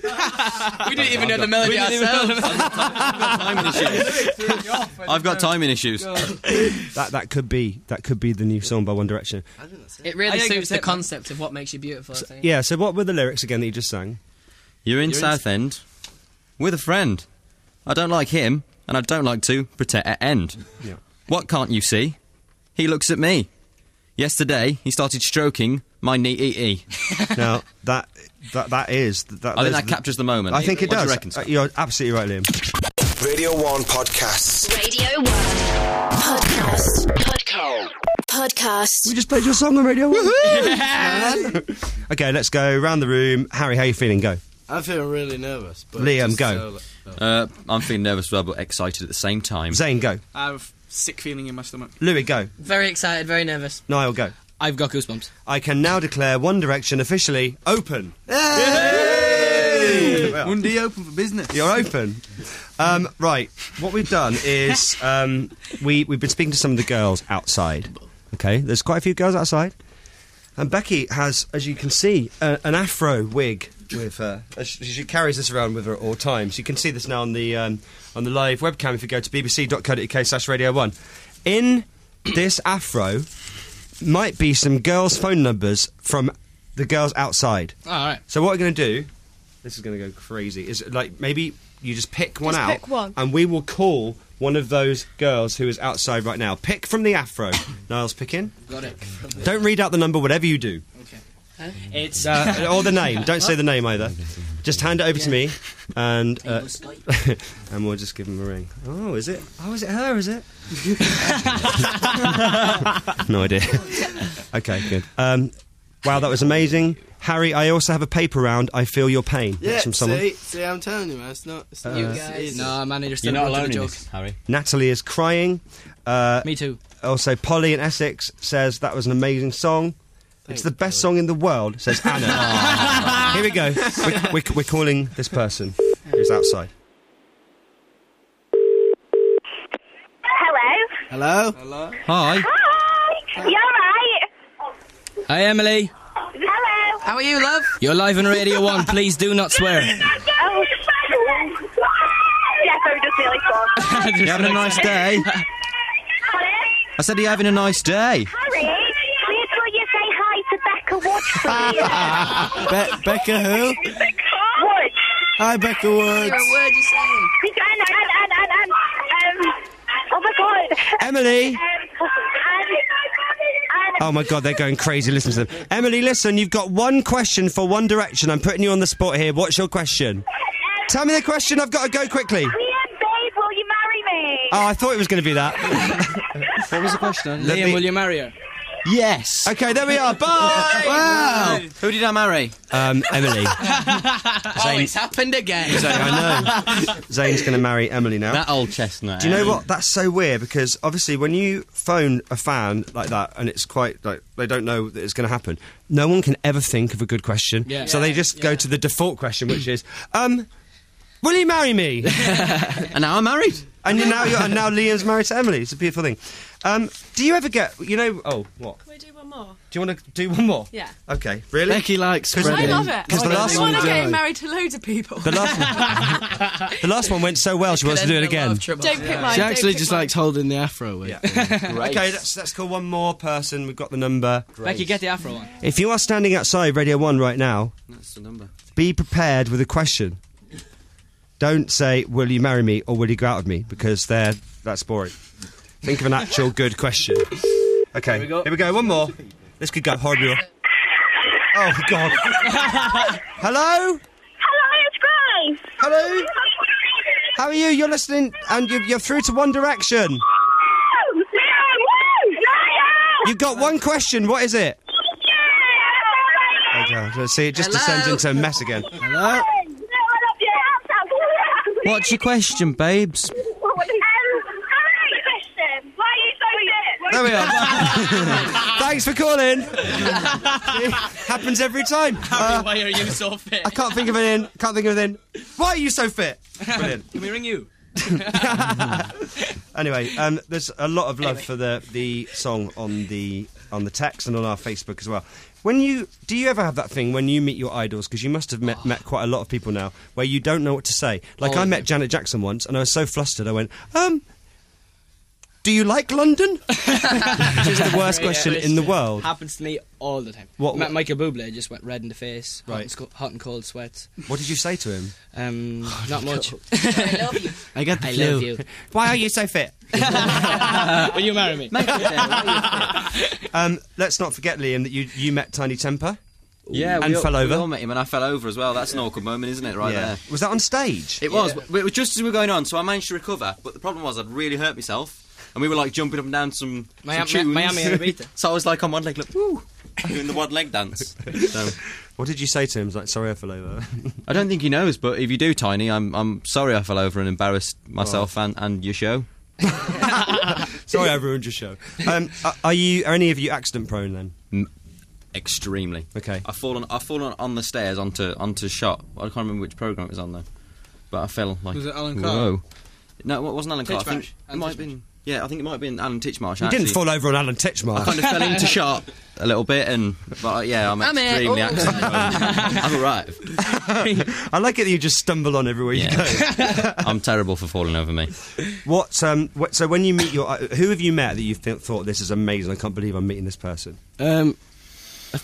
didn't even know the melody ourselves. Timing issues. I've got timing issues. That that could be that could be the new song by One Direction. It really I think suits it's the it, man. concept of what makes you beautiful, I think. Yeah. So what were the lyrics again that you just sang? You're in You're in- Southend with a friend. I don't like him, and I don't like to pretend. Yeah. What can't you see? He looks at me. Yesterday, he started stroking my knee. Now that that that is that. I think those- that captures the moment. I think it What do does. you reckon, Uh, Scott? you're absolutely right, Liam. Radio one Podcasts. Radio one. Podcast. Podcast. Podcast. We just played your song on Radio One. Okay, let's go round the room. Harry, how you feeling? Go. I'm feeling really nervous. But Liam, just go. so- Uh, I'm feeling nervous as well, but excited at the same time. Zane, go. I have a sick feeling in my stomach. Louis, go. Very excited, very nervous. Niall, go. I've got goosebumps. I can now declare One Direction officially open. One day open for business. You're open. Um, right, what we've done is um, we, we've been speaking to some of the girls outside. Okay, there's quite a few girls outside. And Becky has, as you can see, a, an afro wig with her. Uh, she, she carries this around with her at all times. You can see this now on the um, on the live webcam if you go to bbc.co.uk slash radio one. In this afro might be some girls' phone numbers from the girls outside. Oh, all right. So what we're going to do, this is going to go crazy, is like maybe you just pick one Just out. pick one. And we will call one of those girls who is outside right now. Pick from the afro. Niles, pick in. Got it. Don't read out the number, whatever you do. Huh? It's Uh, or the name. Don't say the name either. Just hand it over to me, and uh, and we'll just give him a ring. Oh, is it? Oh, is it her? Is it? No idea. Okay, good. Um, wow, that was amazing, Harry. I also have a paper round. I feel your pain. Yeah, That's from someone. see, see, I'm telling you, man, it's not. It's not You guys. No, man, you're still You're not going alone to the in joke. this, Harry. Natalie is crying. Uh, Me too. Also, Polly in Essex says that was an amazing song. It's the best song in the world, says Anna. Here we go. We're, we're, we're calling this person who's outside. Hello? Hello? Hello? Hi. Hi! You alright? Hi, Emily. Hello? How are you, love? You're live on Radio one. Please do not swear. Oh, yeah, sorry, just nearly swore. You having a nice day? I said, are you having a nice day? Harry, please will you say hi to Becca Woods, please? Be- Becca who? Woods. Hi, Becca Woods. What word you saying? And, and, and, and, and, um, oh my god. Emily! Um, and, and, Oh my God, they're going crazy. Listen to them. Emily, listen, you've got one question for One Direction. I'm putting you on the spot here. What's your question? Tell me the question. I've got to go quickly. Liam, babe, will you marry me? Oh, I thought it was going to be that. What was the question? Let Liam, me- will you marry her? Yes. Okay, there we are. Bye! Wow. Who did I marry? Um, Emily. Oh, it's happened again. Zane, I know. Zane's going to marry Emily now. That old chestnut. Do you know what? That's so weird because obviously when you phone a fan like that and it's quite like they don't know that it's going to happen, no one can ever think of a good question. Yeah. So they just go to the default question, which is, um, will you marry me? And now I'm married. And you now, you're, and now Liam's married to Emily. It's a beautiful thing. Um, do you ever get, you know? Oh, what? Can we do one more? Do you want to do one more? Yeah. Okay, really? Becky likes Because I love it. Because the I last want one, to get married to loads of people. the last one, the last one went so well. She wants to do it again. Don't pick mine. She don't actually pick just mine. likes holding the afro with. Okay, let's let's call one more person. We've got the number. Becky, get the afro one. If you are standing outside Radio One right now, That's the number. be prepared with a question. Don't say, will you marry me or will you go out with me? Because they're, that's boring. Think of an actual good question. Okay, Here we go. Here we go. One more. This could go horribly. Oh, God. Hello? Hello, it's Grace. Hello? How are you? You're listening and you're, you're through to One Direction. Woo! Woo! You've got one question. What is it? Okay, so see, it just descends into a mess again. Hello? What's your question, babes? There we are. Thanks for calling. See, happens every time. Uh, Why are you so fit? I can't think of anything. Can't think of anything. Why are you so fit? Brilliant. Can we ring you? Anyway, um, there's a lot of love for the the song on the on the text and on our Facebook as well. When you do you ever have that thing when you meet your idols, because you must have met, met quite a lot of people now, where you don't know what to say? Like All I of met them. Janet Jackson once and I was so flustered I went, um, do you like London? Which is the worst question in the world. Happens to me all the time. What- Ma- what- Michael Bublé just went red in the face, hot, Right. and, sco- hot and cold sweats. What did you say to him? Um, not much. I love you. I got the I flu. love you. Why are you so fit? Will you marry me? Um, let's not forget, Liam, that you you met Tiny Temper. Yeah, And we all, fell over. We all met him, and I fell over as well. That's an awkward moment, isn't it? Right there. Was that on stage? It was. But it was just as we were going on, so I managed to recover. But the problem was, I'd really hurt myself, and we were like jumping up and down some, Miami- some tunes. Miami and Ibiza. So I was like on one leg, like woo, doing the one leg dance. So What did you say to him? He's like, sorry I fell over. I don't think he knows, but if you do, Tiny, I'm I'm sorry I fell over and embarrassed myself and, and your show. Sorry I ruined your show. Um, are- are you? Are any of you accident prone then? M- extremely. Okay. I've fallen. I've fallen on the stairs onto onto shot. I can't remember which program it was on though, but I fell like. Was it Alan Carr? Whoa. No, it wasn't Alan Carr. I think Titchmarsh. it Alan might have Titchmarsh. been. Yeah, I think it might have been Alan Titchmarsh. You actually. didn't fall over on Alan I Titchmarsh. kind of fell into shot a little bit, and but uh, yeah, I'm I'm here. extremely Oh. accident prone. I've arrived. I like it that you just stumble on everywhere you go. Yeah. I'm terrible for falling over me. What? Um. What, so when you meet your, who have you met that you th- thought this is amazing? I can't believe I'm meeting this person. Um, I think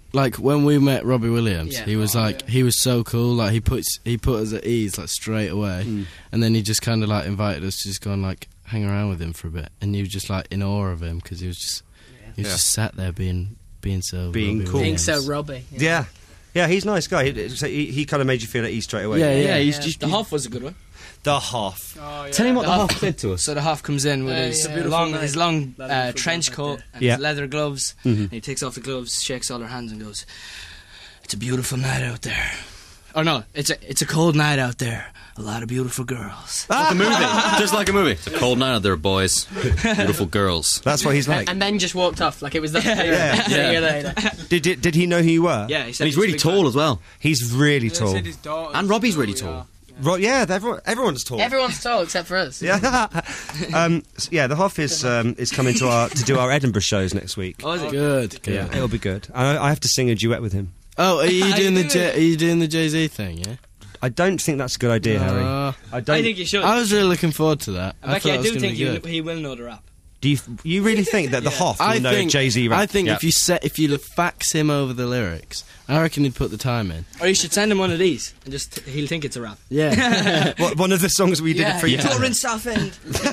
like when we met Robbie Williams, Yeah. he was Oh, like he was so cool. Like he puts he put us at ease like straight away, Mm. and then he just kind of like invited us to just go and like hang around with him for a bit, and you were just like in awe of him because he was just he was Yeah. just sat there being being so Being Robbie cool. Being Williams. so Robbie. Yeah. Yeah, he's a nice guy. He, so he, he kind of made you feel at ease straight away. Yeah, yeah. Yeah, he's Yeah. just the half was a good one. The Hoff. Oh, yeah. Tell him what the The half said to us. So the half comes in with Uh, his, yeah. long, Beautiful his night. long Leather uh, football trench back coat there. and Yeah. his leather gloves. Mhm. And he takes off the gloves, shakes all her hands, and goes, "It's a beautiful night out there." Oh no, it's a it's a cold night out there. A lot of beautiful girls. Like a movie. Just like a movie. It's a cold night out there, boys. Beautiful girls. That's what he's like. And then just walked off like it was that. Yeah. See you later. Did, did did he know who you were? Yeah, he said And he's really tall as well. He's really tall. And Robbie's really tall. Right, yeah, everyone, everyone's tall. Everyone's tall except for us. Yeah, um, s- yeah. The Hoff is um, is coming to our to do our Edinburgh shows next week. Oh, is it? Good, good. Yeah, it'll be good. I, I have to sing a duet with him. Oh, are you How doing you the do J- it? are you doing the Jay Z thing? Yeah. I don't think that's a good idea, Harry. Uh, I don't. I think you should. I was really looking forward to that. I, Becky, thought I it was do gonna think be he, good. he will know the rap. Do you you really think that the Hoff will I know think Jay Z rap? I think Yeah. if you set if you fax him over the lyrics, I reckon he'd put the time in. Or you should send him one of these, and just he'll think it's a rap. Yeah. What, one of the songs we did Yeah. for you. Yeah. Torrance Southend.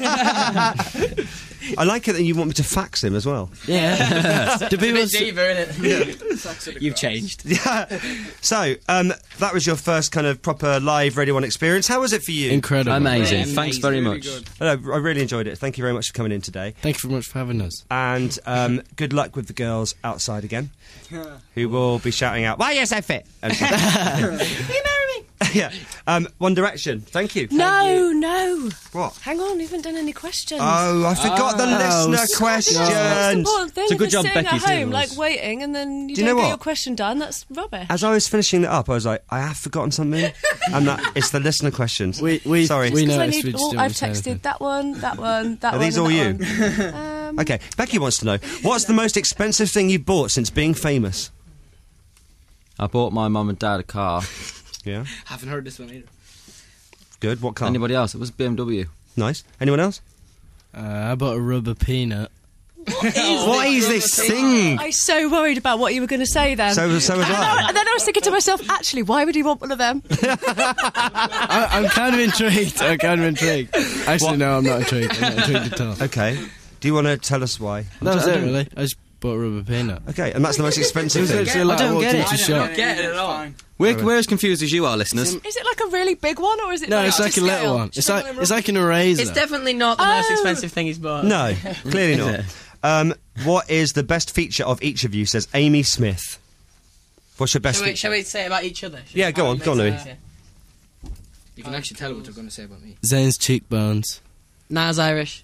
I like it that you want me to fax him as well. Yeah. Do It's a people bit s- deeper, isn't it? You've changed. Yeah. So um, that was your first kind of proper live Radio One experience. How was it for you? Incredible. Amazing. Amazing. Thanks very Really much. good. I, know, I really enjoyed it. Thank you very much for coming in today. Thank you very much for having us. And um, good luck with the girls outside again, who will be shouting out, "Why you're so fit!" And- Will you marry me? yeah. Um, One Direction. Thank you. No, no. What? Hang on, we haven't done any questions. Oh, I forgot the Oh, listener s- questions. That's the most important thing. It's a If good you're job sitting Becky's at doing home, this. like waiting, and then you, Do you don't know get what? your question done. That's rubbish. As I was finishing it up, I was like, I have forgotten something, and that it's the listener questions. We we Sorry. we 'Cause I noticed need we just all- didn't I've say texted anything. that one, that one, that Are one. these and all that you? one. Um, Okay, Becky wants to know, what's the most expensive thing you bought since being famous? I bought my mum and dad a car. Yeah. Haven't heard this one either. Good. What car? Anybody else? It was B M W. Nice. Anyone else? Uh, I bought a rubber peanut. What is this thing? I was so worried about what you were going to say then. So, so was and, I. I, and then I was thinking to myself, actually, why would he want one of them? I, I'm kind of intrigued. I'm kind of intrigued. Actually, What? no, I'm not intrigued. I'm not intrigued at all. Okay. Do you want to tell us why? That was I it, don't- really. I just bought a rubber peanut. Okay, and that's the most It expensive was thing. literally like I, don't walked get it. into I a shop. Don't get it at all. We're, we're as confused as you are, listeners. Is it like a really big one, or is it No, like it's to like a little scale? one. It's Just like a it's like an eraser. It's definitely not the most Oh. expensive thing he's bought. No, clearly not. Um, what is the best feature of each of you, says Amy Smith. What's your best Shall we, feature? shall we say about each other? Shall Yeah, we- go on, go on, Louis. Okay. You can actually tell what they're going to say about me. Zane's cheekbones. Nas Irish.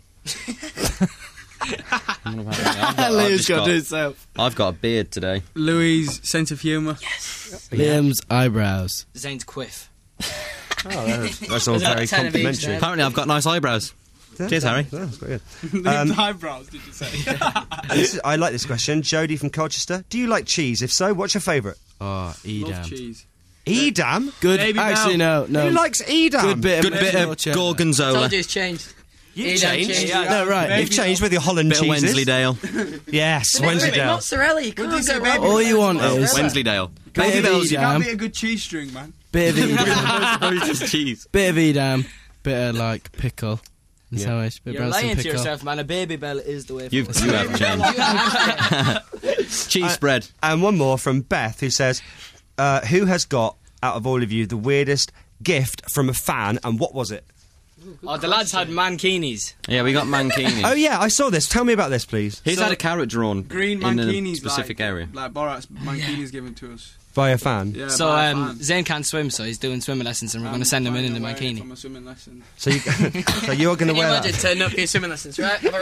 I've got, I've Liam's just got got- to do himself. I've got a beard today. Louis' sense of humour. Liam's eyebrows. Zane's quiff. Oh, that's, that's all There's about very ten of each complimentary. there. Apparently, I've got nice eyebrows. Cheers, Harry. Yeah, that's quite good. Um, Um, eyebrows, did you say? And this is, I like this question. Jodie from Colchester. Do you like cheese? If so, what's your favourite? Oh, Love Edam. cheese. Edam? Good. Baby Actually, no, no. Who likes Edam? Good bit. Good of bit of mozzarella cheddar. gorgonzola. Told you it's changed. You've Edam changed. changed. No, right. You've changed with your Holland Bit of cheeses. Wensleydale. Yes, Wait, wait, Wensleydale. mozzarella, you can't go wrong. All you want Oh, is Wensleydale. bit Baby of bells. It can't be Edam, a good cheese string, man. bit of Edam, Just cheese. bit of Edam, bit of like pickle. And Yeah. sandwich, bit of You're Branston lying to pickle. yourself, man. A baby bell is the way You've, forward. you have changed. Cheese spread. And one more from Beth, who says, uh, who has got, out of all of you, the weirdest gift from a fan, and what was it? Oh, the lads had mankinis. Yeah, we got mankini. Oh, yeah, I saw this. Tell me about this, please. He's So- had a carrot drawn Green in a mankinis, specific like, area. Like Borat's mankinis given to us. By a fan. Yeah, So by a um, fan. Zane can't swim, so he's doing swimming lessons, and we're I'm going to send him in in the planning on wearing it mankini. for my swimming lesson. So, you, so you're going to Can you wear imagine that? turning up for your swimming lessons, right? Have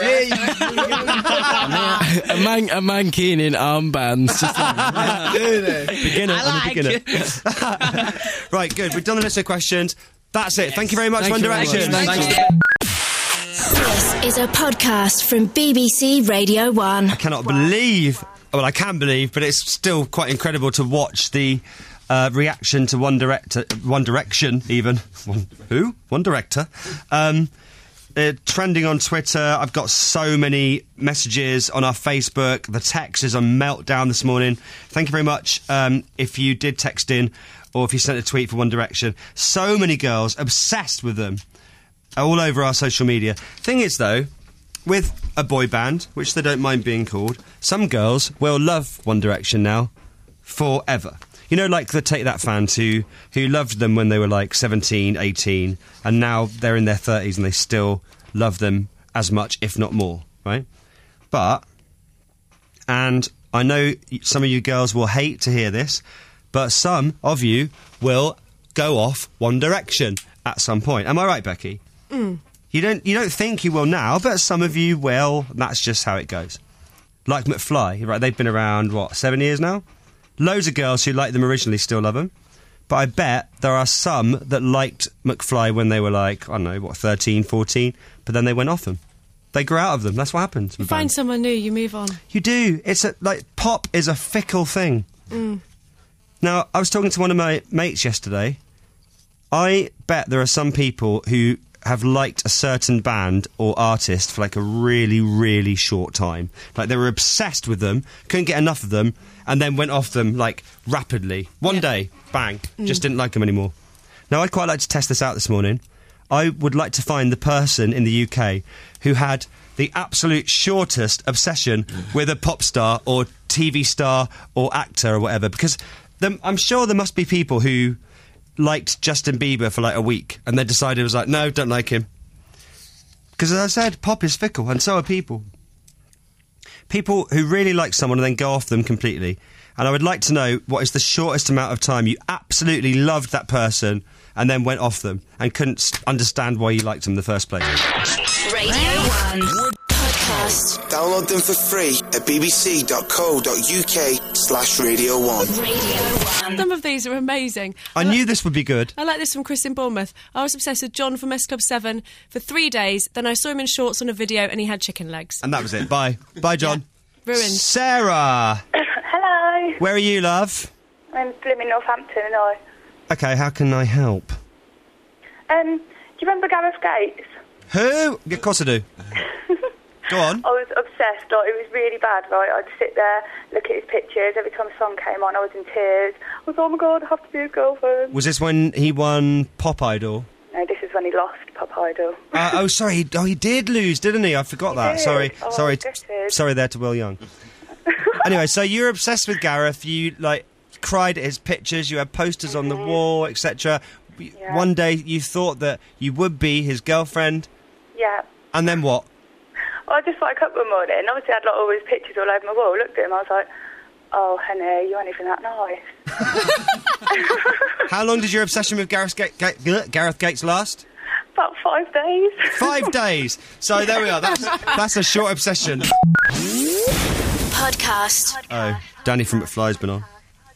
a rest. a man, a mankini in armbands. Just like, do they? Beginner, I I'm a like beginner. Right, good. We've done the list of questions. That's it. Thank you very much, Thank One you very much. Direction. Thank you. This is a podcast from B B C Radio one. I cannot believe, well, I can believe, but it's still quite incredible to watch the uh, reaction to One Director, One Direction, even. One, who? One Director. Um, uh, trending on Twitter. I've got so many messages on our Facebook. The text is a meltdown this morning. Thank you very much um, if you did text in or if you sent a tweet for One Direction. So many girls obsessed with them all over our social media. Thing is, though, with a boy band, which they don't mind being called, some girls will love One Direction now forever. You know, like the Take That fans who, who loved them when they were like seventeen, eighteen, and now they're in their thirties and they still love them as much, if not more, right? But, and I know some of you girls will hate to hear this, but some of you will go off One Direction at some point. Am I right, Becky? Mm. You don't you don't think you will now, but some of you will. And that's just how it goes. Like McFly, right? They've been around, what, seven years now? Loads of girls who liked them originally still love them. But I bet there are some that liked McFly when they were like, I don't know, what, thirteen, fourteen, but then they went off them. They grew out of them. That's what happens. You with find bands. someone new, you move on. You do. It's a, like, pop is a fickle thing. Mm. Now, I was talking to one of my mates yesterday. I bet there are some people who have liked a certain band or artist for like a really, really short time. Like they were obsessed with them, couldn't get enough of them, and then went off them like rapidly. One yeah. day, bang, mm. just didn't like them anymore. Now, I'd quite like to test this out this morning. I would like to find the person in the U K who had the absolute shortest obsession with a pop star or T V star or actor or whatever, because them, I'm sure there must be people who liked Justin Bieber for like a week and then decided it was like, no, don't like him. Because as I said, pop is fickle, and so are people. People who really like someone and then go off them completely. And I would like to know what is the shortest amount of time you absolutely loved that person and then went off them and couldn't s- understand why you liked them in the first place. Radio one Podcast. Download them for free at bbc.co.uk slash Radio one. Some of these are amazing. I, I knew this would be good. I like this from Chris in Bournemouth. I was obsessed with John from S Club seven for three days. Then I saw him in shorts on a video and he had chicken legs. And that was it. Bye. Bye, John. Yeah. Ruined. Sarah. Hello. Where are you, love? I'm living in Northampton, and I. Okay, how can I help? Um, do you remember Gareth Gates? Who? Of course I do. Go on. I was obsessed. Like, it was really bad, right? I'd sit there, look at his pictures. Every time a song came on, I was in tears. I was, oh my God, I have to be his girlfriend. Was this when he won Pop Idol? No, this is when he lost Pop Idol. Uh, oh, sorry. He, oh, he did lose, didn't he? I forgot He that. did. Sorry. Oh, sorry. gutted. Sorry there to Will Young. Anyway, so you're obsessed with Gareth. You, like, cried at his pictures. You had posters on the wall, et cetera. Yeah. One day you thought that you would be his girlfriend. Yeah. And then what? Well, I just woke up one morning, and obviously I had like, all his pictures all over my wall. I looked at him, I was like, oh, honey, you aren't even that nice. How long did your obsession with Gareth, Ga- Ga- Gareth Gates last? About five days. Five days. So there we are. That's, that's a short obsession. Podcast. Oh, Danny from McFly's been on.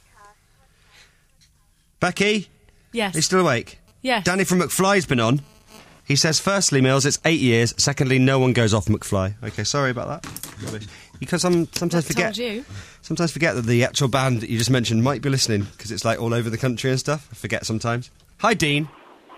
Becky? Yes. Are you still awake? Yes. Danny from McFly's been on. He says, firstly, Mills, it's eight years. Secondly, no one goes off McFly. Okay, sorry about that. Rubbish. Because some sometimes I forget. told you. Sometimes forget that the actual band that you just mentioned might be listening because it's like all over the country and stuff. I forget sometimes. Hi, Dean.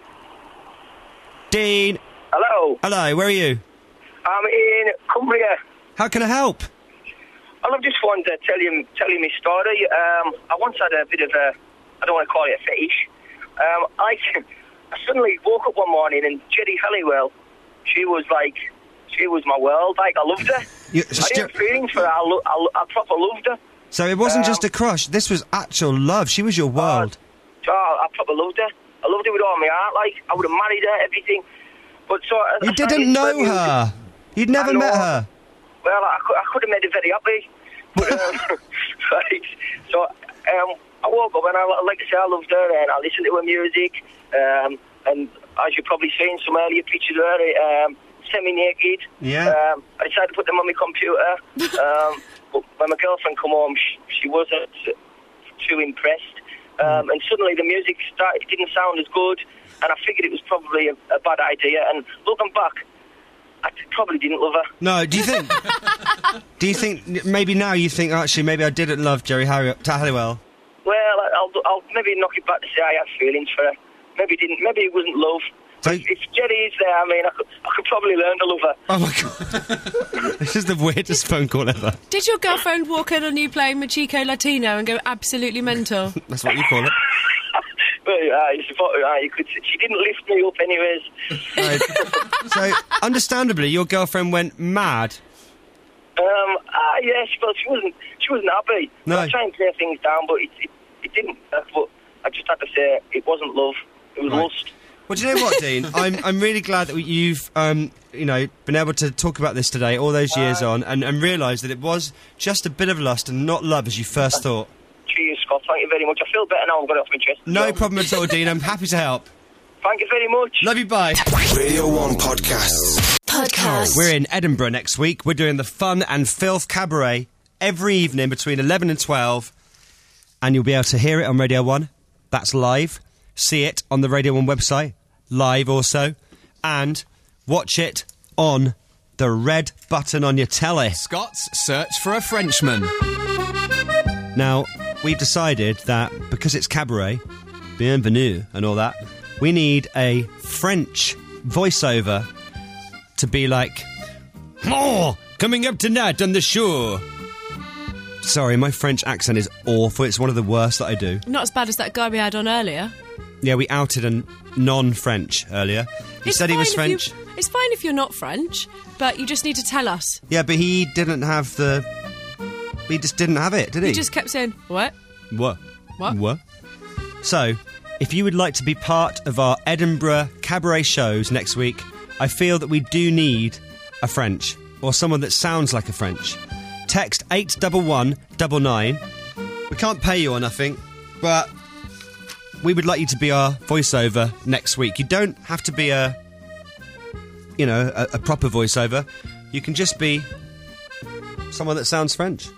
Dean. Hello. Hello. Where are you? I'm in Cumbria. How can I help? Well, I just wanted to tell you tell you my story. Um, I once had a bit of a, I don't want to call it a fetish. Um, I, I suddenly woke up one morning and Geri Halliwell, she was like, she was my world. Like, I loved her. You, I didn't have feelings for her. I, lo- I, lo- I proper loved her. So it wasn't Um, just a crush. This was actual love. She was your world. So I, I proper loved her. I loved her with all my heart. Like, I would have married her, everything. But so I, You I started didn't know spreading- her. You'd never I know. met her. Well, I could, I could have made her very happy. But, um, right, so um, I woke up and, I, like I said, I loved her and I listened to her music. Um, and as you've probably seen some earlier pictures of her, um, semi-naked. Yeah. Um, I decided to put them on my computer. um, but when my girlfriend come home, she, she wasn't too impressed. Um, and suddenly the music started, it didn't sound as good. And I figured it was probably a, a bad idea. And looking back, I probably didn't love her. No, do you think? do you think maybe now you think actually maybe I didn't love Geri Harry- Halliwell? Well, I'll, I'll maybe knock it back to say I had feelings for her. Maybe it didn't. Maybe it wasn't love. So, If Jenny is there, I mean, I could, I could probably learn to love her. oh my god. This is the weirdest phone call ever. Did your girlfriend walk in on you playing Machiko Latino and go absolutely mental? That's what you call it. But, uh, you, suppose, uh, you could, she didn't lift me up anyways. Right. So, understandably, your girlfriend went mad. Um, ah, yeah, she, well, she wasn't, she wasn't happy. No. I was trying to clear things down, but it, it, it didn't work. But I just had to say it wasn't love, it was Right. lust. Well, do you know what, Dean? I'm I'm really glad that you've um you know been able to talk about this today, all those years Uh, on, and, and realise that it was just a bit of lust and not love as you first thought. Cheers, Scott. Thank you very much. I feel better now. I've got it off my chest. No problem at all, Dean. I'm happy to help. Thank you very much. Love you. Bye. Radio one Podcasts. Podcast. We're in Edinburgh next week. We're doing the Fun and Filth Cabaret every evening between eleven and twelve, and you'll be able to hear it on Radio one. That's live. See it on the Radio one website, live also, and watch it on the red button on your telly. Scott's Search for a Frenchman. Now, we've decided that because it's cabaret, bienvenue and all that, we need a French voiceover to be like, oh, coming up tonight on the show. Sorry, my French accent is awful. It's one of the worst that I do. Not as bad as that guy we had on earlier. Yeah, we outed a non-French earlier. He It's said he was fine if French. you- it's fine if you're not French, but you just need to tell us. Yeah, but he didn't have the... He just didn't have it, did he? He just kept saying, what? What? What? What? So, if you would like to be part of our Edinburgh cabaret shows next week, I feel that we do need a French, or someone that sounds like a French. Text eight one one nine nine. We can't pay you or nothing, but we would like you to be our voiceover next week. You don't have to be a, you know, a, a proper voiceover. You can just be someone that sounds French.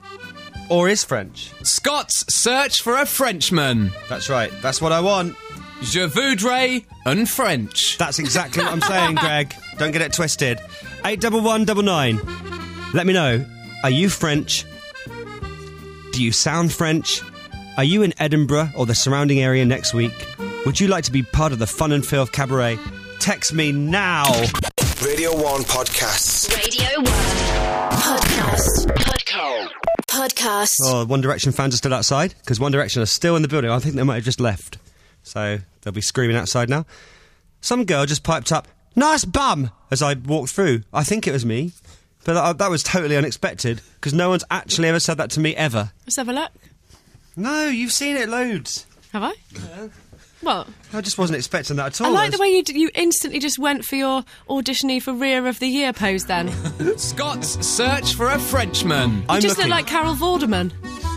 Or is French. Scott's Search for a Frenchman. That's right. That's what I want. Je voudrais un French. That's exactly what I'm saying, Greg. Don't get it twisted. eight one one nine nine. Let me know. Are you French? Do you sound French? Are you in Edinburgh or the surrounding area next week? Would you like to be part of the Fun and Filth Cabaret? Text me now. Radio one Podcasts. Radio one. Podcast. Podcast. Podcast. Oh, One Direction fans are still outside because One Direction are still in the building. I think they might have just left. So they'll be screaming outside now. Some girl just piped up, "Nice bum," as I walked through. I think it was me. But that, that was totally unexpected because no one's actually ever said that to me ever. Let's have a look. No, you've seen it loads. Have I? Yeah. Well, I just wasn't expecting that at all. I like That the way you d- you instantly just went for your auditionee for Rear of the Year pose then. You Scott's Search for a Frenchman. I'm just looking, look like Carol Vorderman.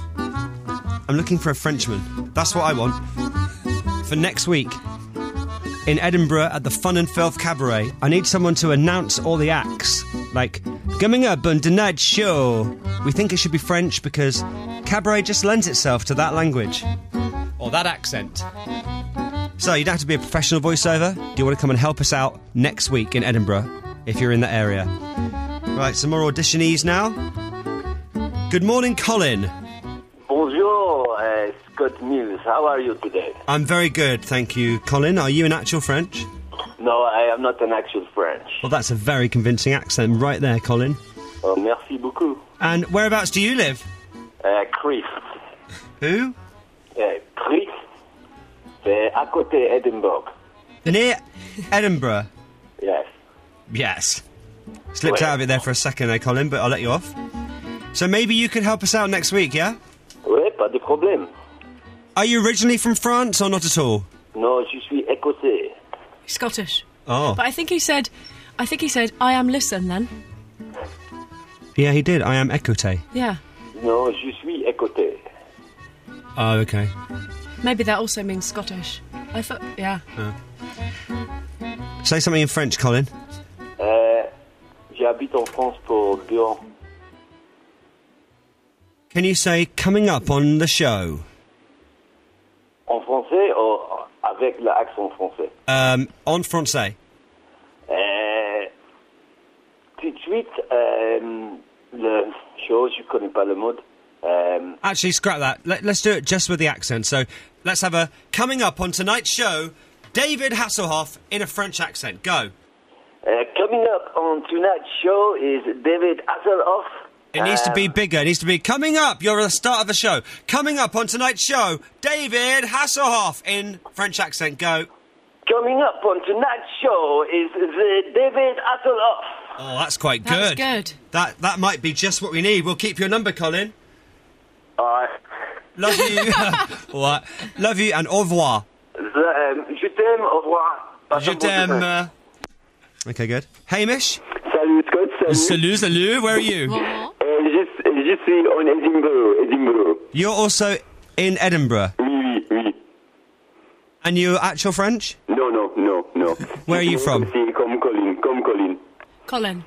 I'm looking for a Frenchman. That's what I want. For next week, in Edinburgh at the Fun and Filth Cabaret, I need someone to announce all the acts. Like, coming up on tonight's show. We think it should be French because cabaret just lends itself to that language. Or that accent. So, you don't have to be a professional voiceover. Do you want to come and help us out next week in Edinburgh, if you're in that area? Right, some more auditionees now. Good morning, Colin. Bonjour, uh, Scott Mills. How are you today? I'm very good, thank you, Colin. Are you an actual French? No, I am not an actual French. Well, that's a very convincing accent right there, Colin. Oh, merci beaucoup. And whereabouts do you live? Uh, Christ. Who? Uh, Christ. C'est à côté Edinburgh. Near Edinburgh. Yes. Yes. Slipped Ouais. out of it there for a second there, Colin, but I'll let you off. So maybe you can help us out next week, yeah? Oui, pas de problème. Are you originally from France or not at all? Non, je suis écossais. Scottish. Oh. But I think he said, I think he said, I am listen then. Yeah, he did. I am écouté. Yeah. Non, je suis écossais. Oh, okay. Maybe that also means Scottish. I thought, yeah. Oh. Say something in French, Colin. Euh, j'habite en France pour deux ans. Can you say coming up on the show? En français ou avec l'accent français? Um, en français. Euh, tout de suite, euh, le show, je connais pas le mode. Um, Actually, scrap that. Let, let's do it just with the accent. So, let's have a coming up on tonight's show. David Hasselhoff in a French accent. Go. Uh, coming up on tonight's show is David Hasselhoff. It needs to be Um, bigger. It needs to be coming up. You're at the start of the show. Coming up on tonight's show, David Hasselhoff in French accent. Go. Coming up on tonight's show is the David Hasselhoff. Oh, that's quite That was good. good. That that might be just what we need. We'll keep your number, Colin. Alright. Love you. What? Love you and au revoir. The, um, je t'aime, au revoir. Je t'aime. uh, Okay, good. Hamish. Salut, Scott. Salut. Salut, salut. Where are you? Uh, je, je suis en Edinburgh. Edinburgh. You're also in Edinburgh. Oui, oui, oui. And you're actual French? No, no, no, no. Where are you from? C'est comme Colin, comme Colin. Colin.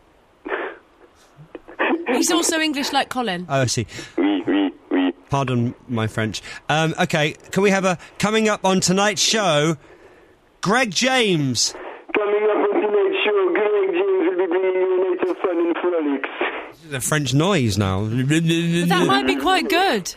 He's also English like Colin. Oh, I see. Oui, oui, oui. Pardon my French. Um, okay, can we have a... Coming up on tonight's show, Greg James. Coming up on tonight's show, Greg James will be bringing you a night of fun and frolics. This is a French noise now. But that might be quite good.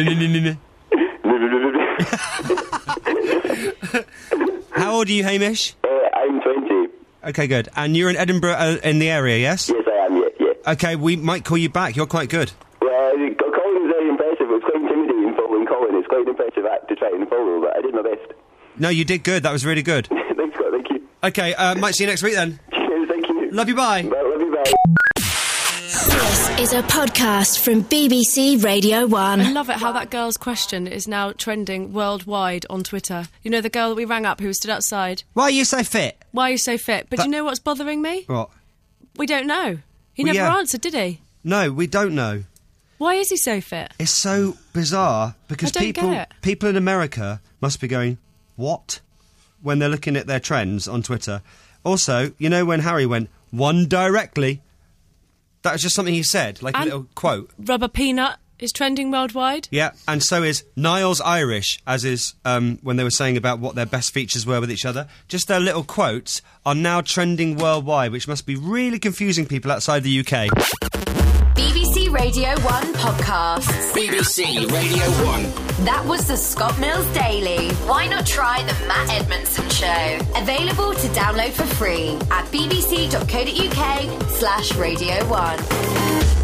How old are you, Hamish? Uh, I'm twenty. Okay, good. And you're in Edinburgh, uh, in the area, yes? Yes, I am, yeah, yeah. Okay, we might call you back. You're quite good. Well, Colin was very impressive. It was quite intimidating following Colin. It's quite an impressive act to try and follow, but I did my best. No, you did good. That was really good. Thanks, Scott. Thank you. Okay, uh, might see you next week then. Cheers, thank you. Love you, bye. Bye, love you, bye. This is a podcast from B B C Radio one. I love it how that girl's question is now trending worldwide on Twitter. You know, the girl that we rang up who stood outside. Why are you so fit? Why are you so fit? But That- do you know what's bothering me? What? We don't know. He Well, never yeah. answered, did he? No, we don't know. Why is he so fit? It's so bizarre because I don't people get it. people in America must be going, what? When they're looking at their trends on Twitter. Also, you know when Harry went, one directly? That was just something he said, like And- a little quote. Rubber Peanut is trending worldwide. Yeah, and so is Niles Irish, as is um, when they were saying about what their best features were with each other. Just their little quotes are now trending worldwide, which must be really confusing people outside the U K. B B C Radio one podcasts. B B C Radio one. That was the Scott Mills Daily. Why not try the Matt Edmondson Show? Available to download for free at bbc.co.uk slash radio one.